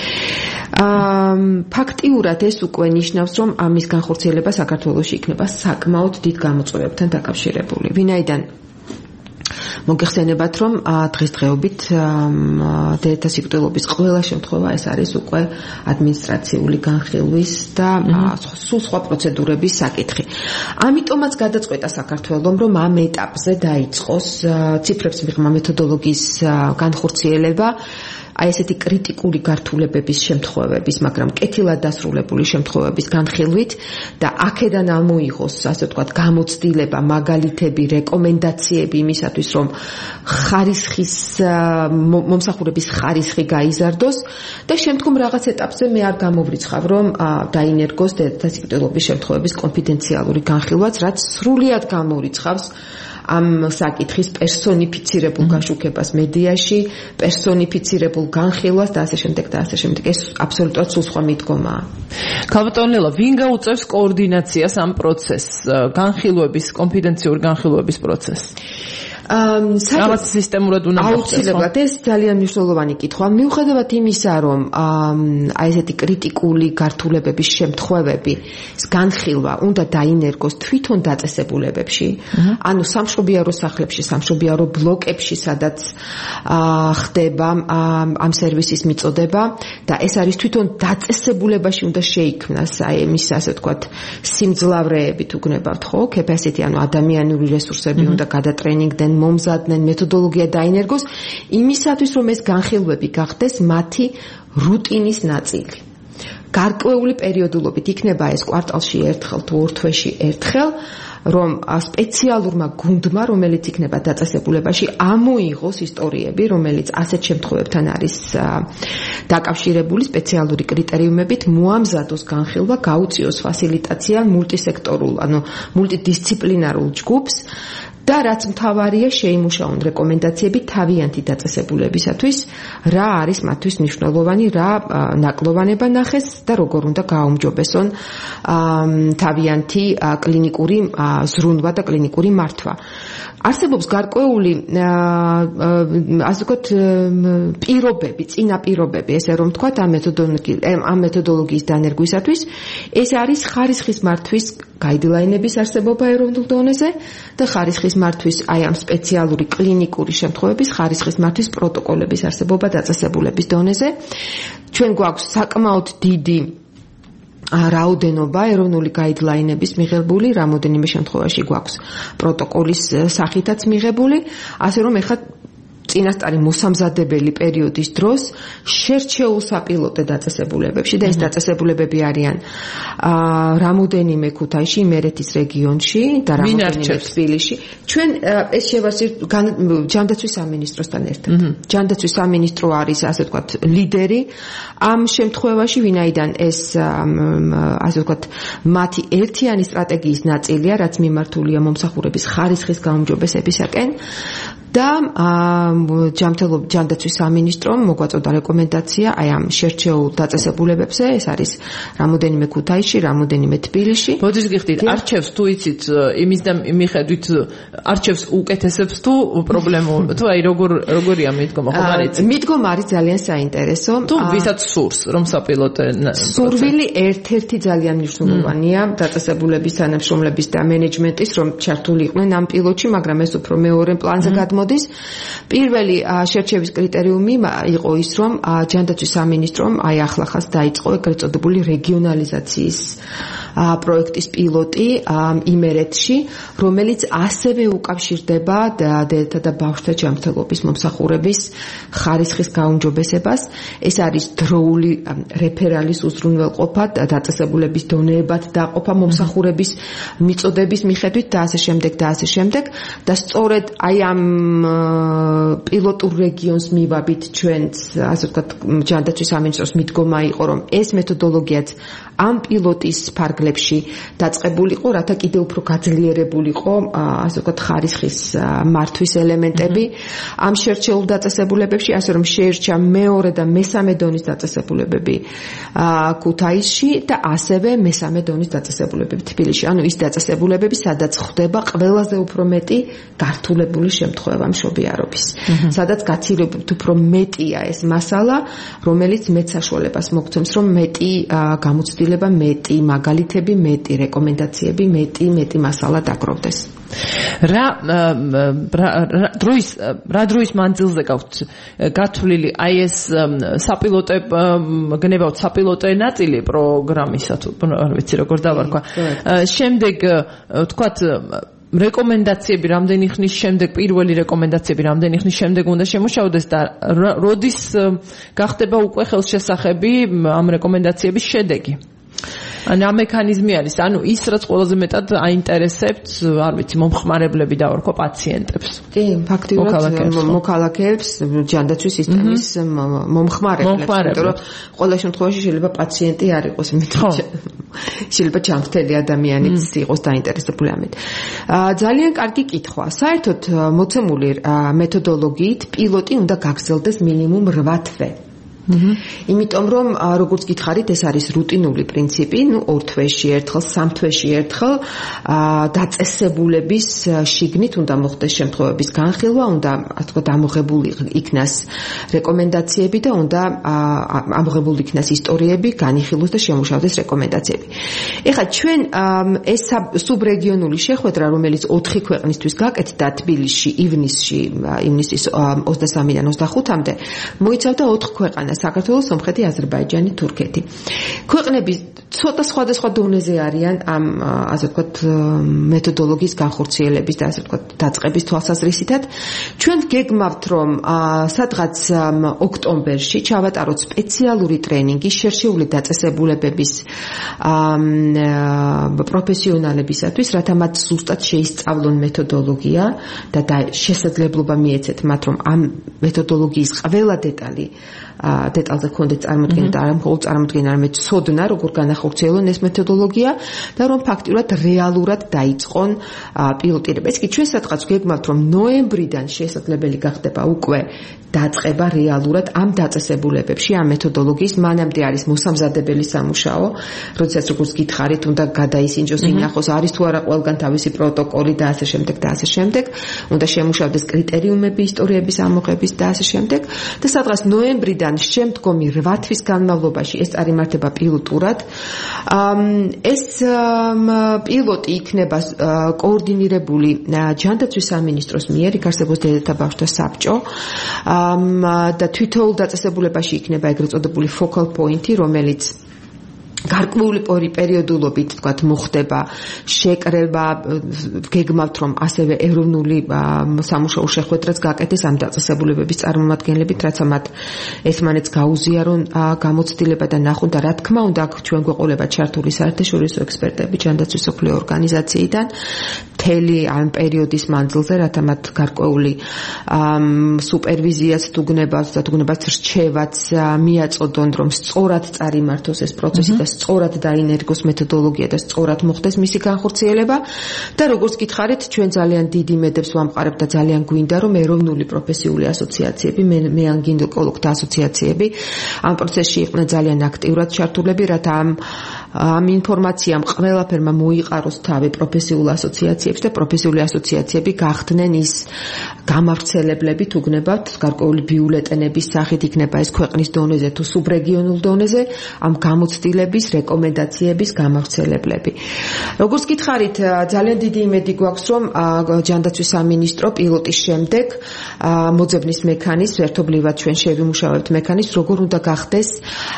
ფაქტიურად ეს უკვე ნიშნავს, რომ ამის განხორციელება საქართველოში იქნება საკმაოდ დიდ გამოწვევებთან დაკავშირებული. ვინაიდან მოგეხსენებათ, რომ დღესდღეობით დედათა სიკვდილობის ყველა შემთხვევა ეს არის უკვე ადმინისტრაციული განხილვის და სულ სხვა პროცედურების საკითხი. ამიტომაც გადაწყვეტა საქართველომ, რომ ამ ეტაპზე დაიწყოს ციფრებს მიღმა მეთოდოლოგიის განხორციელება აი ესეთი კრიტიკული გართულებების შემთხვევების, მაგრამ კეთილად დასრულებული შემთხვევების განხილვით და აქედან ამოიღოს, ასე ვთქვათ, გამოცდილება, მაგალითები, რეკომენდაციები იმისათვის, რომ ხარისხის მომსახურების ხარისხი გაიზარდოს და შემდგომ რაღაც ეტაპზე მე არ გამოვრიცხავ, რომ დაინერგოს დედათა სიკვდილობის შემთხვევების კონფიდენციალური განხილვაც, რაც სრულად გამოვრიცხავს ამ საკითხის პერსონიფიცირებულ გაშუქებას მედიაში, პერსონიფიცირებულ განხილვას და ასე შემდეგ და ასე შემდეგ. ეს აბსოლუტურად სულ სხვა მიდგომაა. ქალბატონელა, ვინ გაუწევს координаციას ამ პროცესს, განხილვების, კონფიდენციური განხილვების პროცესს? რაღაც სისტემურად უნდა მოხდეს. აუცილებლად ეს ძალიან მნიშვნელოვანი კითხვა. მიუხედავად იმისა, რომ აი ესეთი კრიტიკული გართულებების შემთხვევები განხილვა უნდა დაინერგოს თვითონ დაწესებულებებში, ანუ სამშობიარო სახლებში, სამშობიარო ბლოკებში, სადაც ხდება ამ სერვისის მიწოდება და ეს არის თვითონ დაწესებულებაში უნდა შეიქმნას აი εμის ასე ვთქვათ სიმძლავრეებით უგნებავთ, ხო? capacity, ანუ ადამიანური რესურსები უნდა გადატრენინგდნენ, მომზადდნენ, მეთოდოლოგია დაინერგოს იმისათვის, რომ ეს განხილვები გახდეს მათი რუტინის ნაწილი. გარკვეული პერიოდულობით იქნება ეს კვარტალში ერთხელ თუ ორ თვეში ერთხელ, რომ სპეციალურმა გუნდმა, რომელიც იქნება დაწესებულებაში, ამოიღოს ისტორიები, რომელიც ასეთ შემთხვევებთან არის დაკავშირებული სპეციალური კრიტერიუმებით, მოამზადოს განხილვა, გაუწიოს ფასილიტაცია მულტისექტორულ, ანუ მულტიდისციპლინარულ ჯგუფს და რაც მთავარია შეიმუშაონ რეკომენდაციები თავიანთი დაწესებულებისათვის, რა არის მათთვის მნიშვნელოვანი, რა ნაკლოვანება ნახეს და როგორ უნდა გააუმჯობესონ თავიანთი კლინიკური ზრუნვა და კლინიკური მართვა. არსებობს გარკვეული ასე ვთქვათ პირობები, წინა პირობები, ესე რომ ვთქვათ, ამ მეთოდოლოგიის ამ მეთოდოლოგიის დანერგვისათვის, ეს არის ხარისხის მართვის გაიდლაინების არსებობა ეროვნულ დონეზე და ხარისხის მართვის აი ამ სპეციალური კლინიკური შემთხვევების ხარისხის მართვის პროტოკოლების არსებობა დაწესებულების დონეზე. ჩვენ გვაქვს საკმაოდ დიდი რაოდენობა ეროვნული გაიდლაინების მიღებული, რამოდენიმე შემთხვევაში გვაქვს პროტოკოლის სახითაც მიღებული, ასე რომ ეხლა წინასწარი მოსამზადებელი პერიოდის დროს შერჩეულ საპილოტო დაწესებულებებში და ეს დაწესებულებები არიან რამოდენიმე ქუთაისში, იმერეთის რეგიონში და რამოდენიმე თბილისში. ჩვენ ეს შევასწირ ჯანდაცვის სამინისტროსთან ერთად. ჯანდაცვის სამინისტრო არის, ასე ვთქვათ, ლიდერი ამ შემთხვევაში, ვინაიდან ეს ასე ვთქვათ, მათი ერთიანი სტრატეგიის ნაწილია, რაც მიმართულია მომსახურების ხარისხის გაუმჯობესებისაკენ. და ჯანმრთელობის ჯანდაცვის სამინისტრომ მოგვაწოდა რეკომენდაცია აი ამ შერჩეულ დაწესებულებებზე, ეს არის რამოდენიმე ქუთაისში, რამოდენიმე თბილისში. მოდის გიხდით, არჩევს თუ იცით იმის და მიხედვით არჩევს უკეთესებს თუ პრობლემულ თუ აი როგორ როგორია მიდგომა, ხო არ იცით? მიდგომა არის ძალიან საინტერესო. თუ ვისაც სურს რომ საპილოტო სურვილი ერთ-ერთი ძალიან მნიშვნელოვანია დაწესებულების თანამშრომლების და მენეჯმენტის, რომ ჩართული იყვნენ ამ პილოტში, მაგრამ ეს უფრო მეორე პლანზე გადმოდის. პირველი შერჩევის კრიტერიუმი იყო ის, რომ ჯანდაცვის სამინისტრომ აი ახლახანს დაიწყო ეგრეთ წოდებული რეგიონალიზაციის პროექტის პილოტი იმერეთში, რომელიც ასევე უკავშირდება დედა და ბავშვთა ჯანმრთელობის მომსახურების ხარისხის გაუმჯობესებას. ეს არის დროული რეფერალის უზრუნველყოფა, დაწესებულების დონეებად დაყოფა მომსახურების მიწოდების მიხედვით და ასე შემდეგ და ასე შემდეგ და სწორედ აი ამ პილოტურ რეგიონს მივაბით ჩვენც, ასე ვთქვათ, ჯანდაცვის სამინისტროს მიდგომა იყო, რომ ეს მეთოდოლოგიაც ამ პილოტის ფარგლებში დაწყებულიყო, რათა კიდევ უფრო გაძლიერებულიყო, ასე ვთქვათ, ხარისხის მართვის ელემენტები ამ შერჩეულ დაწესებულებებში, ასე რომ შეერჩა მეორე და მესამე დონის დაწესებულებები ქუთაისში და ასევე მესამე დონის დაწესებულებები თბილისში. ანუ ის დაწესებულებები, სადაც ხდება ყველაზე უფრო მეტი გართულებული შემთხვევა მშობიარობის. სადაც გაცილებით უფრო მეტია ეს მასალა, რომელიც მეც საშუალებას მოგცემს, რომ მეტი გამოცდილება, მეტი მაგალითები, მეტი რეკომენდაციები, მეტი მეტი მასალა დაგროვდეს. რა დროის რა დროის მანძილზე გაქვთ გათვლილი აი ეს საპილოტე გნებავთ საპილოტე ნაწილი პროგრამისა თუ არ ვიცი როგორ დავარქვა. შემდეგ ვთქვათ რეკომენდაციები რამდენი ხნის შემდეგ, პირველი რეკომენდაციები რამდენი ხნის შემდეგ უნდა შემუშავდეს და როდის გახდება უკვე ხელშესახები ამ რეკომენდაციების შედეგი? ანუ ამ მექანიზმი არის, ანუ ის რაც ყველაზე მეტად აინტერესებთ, არ ვიცი, მომხმარებლები დავარქვა პაციენტებს. კი, ფაქტიურად მოქალაქეებს, ჯანდაცვის სისტემის მომხმარებლებს, იმიტომ რომ ყველა შემთხვევაში შეიძლება პაციენტი არ იყოს, იმიტომ შეიძლება ჯანმრთელი ადამიანიც იყოს დაინტერესებული ამით. ძალიან კარგი კითხვა. საერთოდ მოცემული მეთოდოლოგიით პილოტი უნდა გაგრძელდეს მინიმუმ რვა თვე. იმიტომ რომ როგორც გითხარით, ეს არის რუტინული პრინციპი, ნუ ორ თვეში ერთხელ, სამ თვეში ერთხელ დაწესებულების შიგნით უნდა მოხდეს შემთხვევების განხილვა, უნდა ასე ვთქვათ ამოღებული იქნას რეკომენდაციები და უნდა ამოღებული იქნას ისტორიები, განიხილოს და შემუშავდეს რეკომენდაციები. ეხლა ჩვენ ეს სუბრეგიონული შეხვედრა, რომელიც ოთხი ქვეყნისთვის გაკეთდა თბილისში ივნისში, ივნისის ოცდასამიდან ოცდახუთამდე, მოიცავდა ოთხ ქვეყანას: საქართველოს, სომხეთი, აზერბაიჯანი, თურქეთი. ქვეყნები ცოტა სხვადასხვა დონეზე არიან ამ ასე ვთქვათ მეთოდოლოგიის განხორციელების და ასე ვთქვათ დაწყების თვალსაზრისითაც. ჩვენ გეგმავთ, რომ სადღაც ოქტომბერში ჩავატაროთ სპეციალური ტრენინგი შერჩეული დაწესებულებების პროფესიონალებისათვის, რათა მათ ზუსტად შეისწავლონ მეთოდოლოგია და შესაძლებლობა მიეცეთ მათ, რომ ამ მეთოდოლოგიის ყველა დეტალი დეტალზე კონდეთ წარმოდგენა და არ მხოლოდ წარმოდგენა, არამედ ცოდნა, როგორ განახორციელონ ეს მეთოდოლოგია და რომ ფაქტიურად რეალურად დაიწყონ პილოტირება. ეს კი ჩვენ სადღაც გეგმავთ, რომ ნოემბრიდან შესაძლებელი გახდება უკვე დაწყება რეალურად ამ დაწესებულებებში, ამ მეთოდოლოგიის. მანამდე არის მოსამზადებელი სამუშაო, როდესაც როგორც გითხარით, უნდა გადაისინჯოს, ინახოს, არის თუ არა ყველგან თავისი პროტოკოლი და ასე შემდეგ და ასე შემდეგ. უნდა შემუშავდეს კრიტერიუმები ისტორიების ამოღების და ასე შემდეგ. და სადღაც ნოემბრიდან შემდგომი რვა თვის განმავლობაში ეს წარიმართება პილოტურად. ეს პილოტი იქნება კოორდინირებული ჯანდაცვის სამინისტროს მიერ, იქ არსებობს დედათა ბავშვთა საბჭო და თვითოულ დაწესებულებაში იქნება ეგრეთ წოდებული focal point-ი, რომელიც გარკვეული პერიოდულობით თქვათ მოხდება შეკრება, გეგმავთ რომ ასევე ეროვნული სამუშაო შეხვედრაც გაკეთდეს ამ დაწესებულებების წარმომადგენლებით, რაც მათ ერთმანეთს გაუზიარონ გამოცდილება და ნახონ და რა თქმა უნდა ჩვენ გვეყოლება ჩართული საერთაშორისო ექსპერტები ჯანდაცვის მსოფლიო ორგანიზაციიდან. მთელი ამ პერიოდის მანძილზე, რათა მათ გარკვეული სუპერვიზიაც თუგნებას და თუგნებას რჩევაც მიაწოდონ, რომ სწორად წარიმართოს ეს პროცესი და სწორად დაინერგოს მეთოდოლოგია და სწორად მოხდეს მისი განხორციელება. და როგორც გითხარით, ჩვენ ძალიან დიდი მედებს ვამყარებთ და ძალიან გვინდა, რომ ეროვნული პროფესიული ასოციაციები, მე ან გინეკოლოგთა ასოციაციები ამ პროცესში იყვნენ ძალიან აქტიურად ჩართულები, რათა ამ ამ ინფორმაციამ ყველაფერმა მოიყაროს თავი პროფესიულ ასოციაციებს და პროფესიული ასოციაციები გახდნენ ის გამავრცელებლები თუ გნებავთ გარკვეული ბიულეტენების სახით იქნება ეს ქვეყნის დონეზე თუ სუბრეგიონულ დონეზე ამ გამოცდილების რეკომენდაციების გამავრცელებლები. როგორც გითხარით, ძალიან დიდი იმედი გვაქვს, რომ ჯანდაცვის სამინისტრო პილოტის შემდეგ მოძებნის მექანიზმს, ერთობლივად ჩვენ შევიმუშავებთ მექანიზმს, როგორ უნდა გახდეს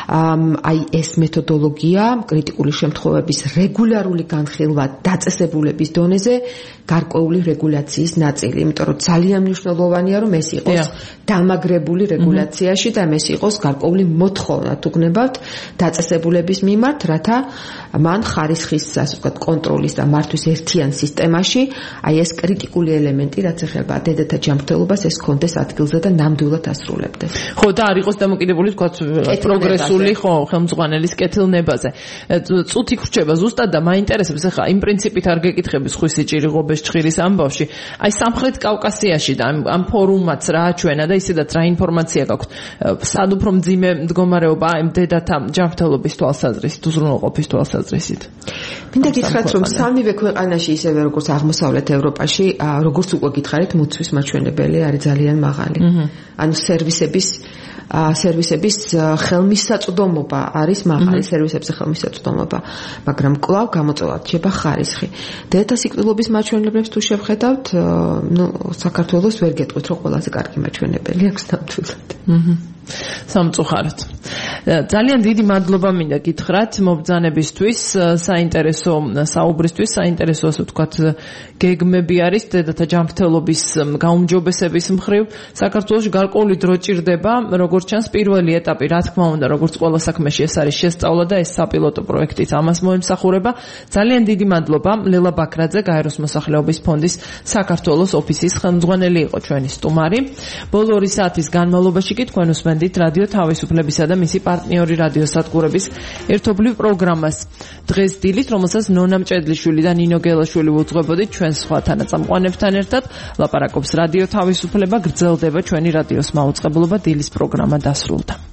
აი ეს მეთოდოლოგია კრიტიკული შემთხვევების რეგულარული განხილვა დაწესებულების დონეზე გარკვეული რეგულაციის ნაწილი, იმიტომ რომ ძალიან მნიშვნელოვანია, რომ ეს იყოს დამაგრებული რეგულაციაში და ეს იყოს გარკვეული მოთხოვნა თუ გნებავთ დაწესებულების მიმართ, რათა მან ხარისხის, ასე ვთქვათ, კონტროლის და მართვის ერთიან სისტემაში აი ეს კრიტიკული ელემენტი, რაც ეხება დედათა ჯანმრთელობას, ეს კონდეს ადგილზე და ნამდვილად ასრულებდეს. ხო, და არ იყოს დამოკიდებული, ვთქვათ, პროგრესული, ხო, ხელმძღვანელის კეთილნებაზე. წუთი ხრჩება ზუსტად და მაინტერესებს ახლა იმ პრინციპით არ გეკითხები სხვისი ჭირიღობის ჭხირის ამბავში. აი სამხრეთ კავკასიაში და ამ ფორუმმაც რა აჩვენა და ისედაც რა ინფორმაცია გაქვთ. სად უფრო მძიმე მდგომარეობა ამ დედათა ჯანმრთელობის თვალსაზრისით, უზრუნველყოფის თვალსაზრისით. მინდა გითხრათ, რომ სამივე ქვეყანაში, ისევე როგორც აღმოსავლეთ ევროპაში, როგორც უკვე გითხარით, მუცვის მაჩვენებელი არის ძალიან მაღალი. ანუ სერვისების სერვისების ხელმისაწვდომობა არის მაღალი, სერვისებზე ხელმისაწვდომობა, მაგრამ კვლავ გამოწვევა რჩება ხარისხი. დედათა სიკვდილობის მაჩვენებლებს თუ შევხედავთ, ნუ საქართველოს ვერ გეტყვით, რომ ყველაზე კარგი მაჩვენებელი აქვს ნამდვილად. სამწუხაროდ. ძალიან დიდი მადლობა მინდა გითხრათ მობრძანებისთვის, საინტერესო საუბრისთვის, საინტერესო ასე ვთქვათ გეგმები არის დედათა ჯანმრთელობის გაუმჯობესების მხრივ. საქართველოში გარკვეული დრო ჭირდება, როგორც ჩანს პირველი ეტაპი, რა თქმა უნდა, როგორც ყველა საქმეში ეს არის შესწავლა და ეს საპილოტო პროექტიც ამას მოემსახურება. ძალიან დიდი მადლობა ლელა ბაქრაძე, გაეროს მოსახლეობის ფონდის საქართველოს ოფისის ხელმძღვანელი იყო ჩვენი სტუმარი. ბოლო ორი საათის განმავლობაში კი თქვენ უსმენდით რადიო თავისუფლებისა და მისი პარტნიორი რადიოსადგურების ერთობლივ პროგრამას დღეს დილით, რომელსაც ნონა მჭედლიშვილი და ნინო გელაშვილი უძღვებოდით ჩვენ სხვა თანაწამყვანებთან ერთად. ლაპარაკობს რადიო თავისუფლება, გრძელდება ჩვენი რადიოს მაუწყებლობა, დილის პროგრამა დასრულდა.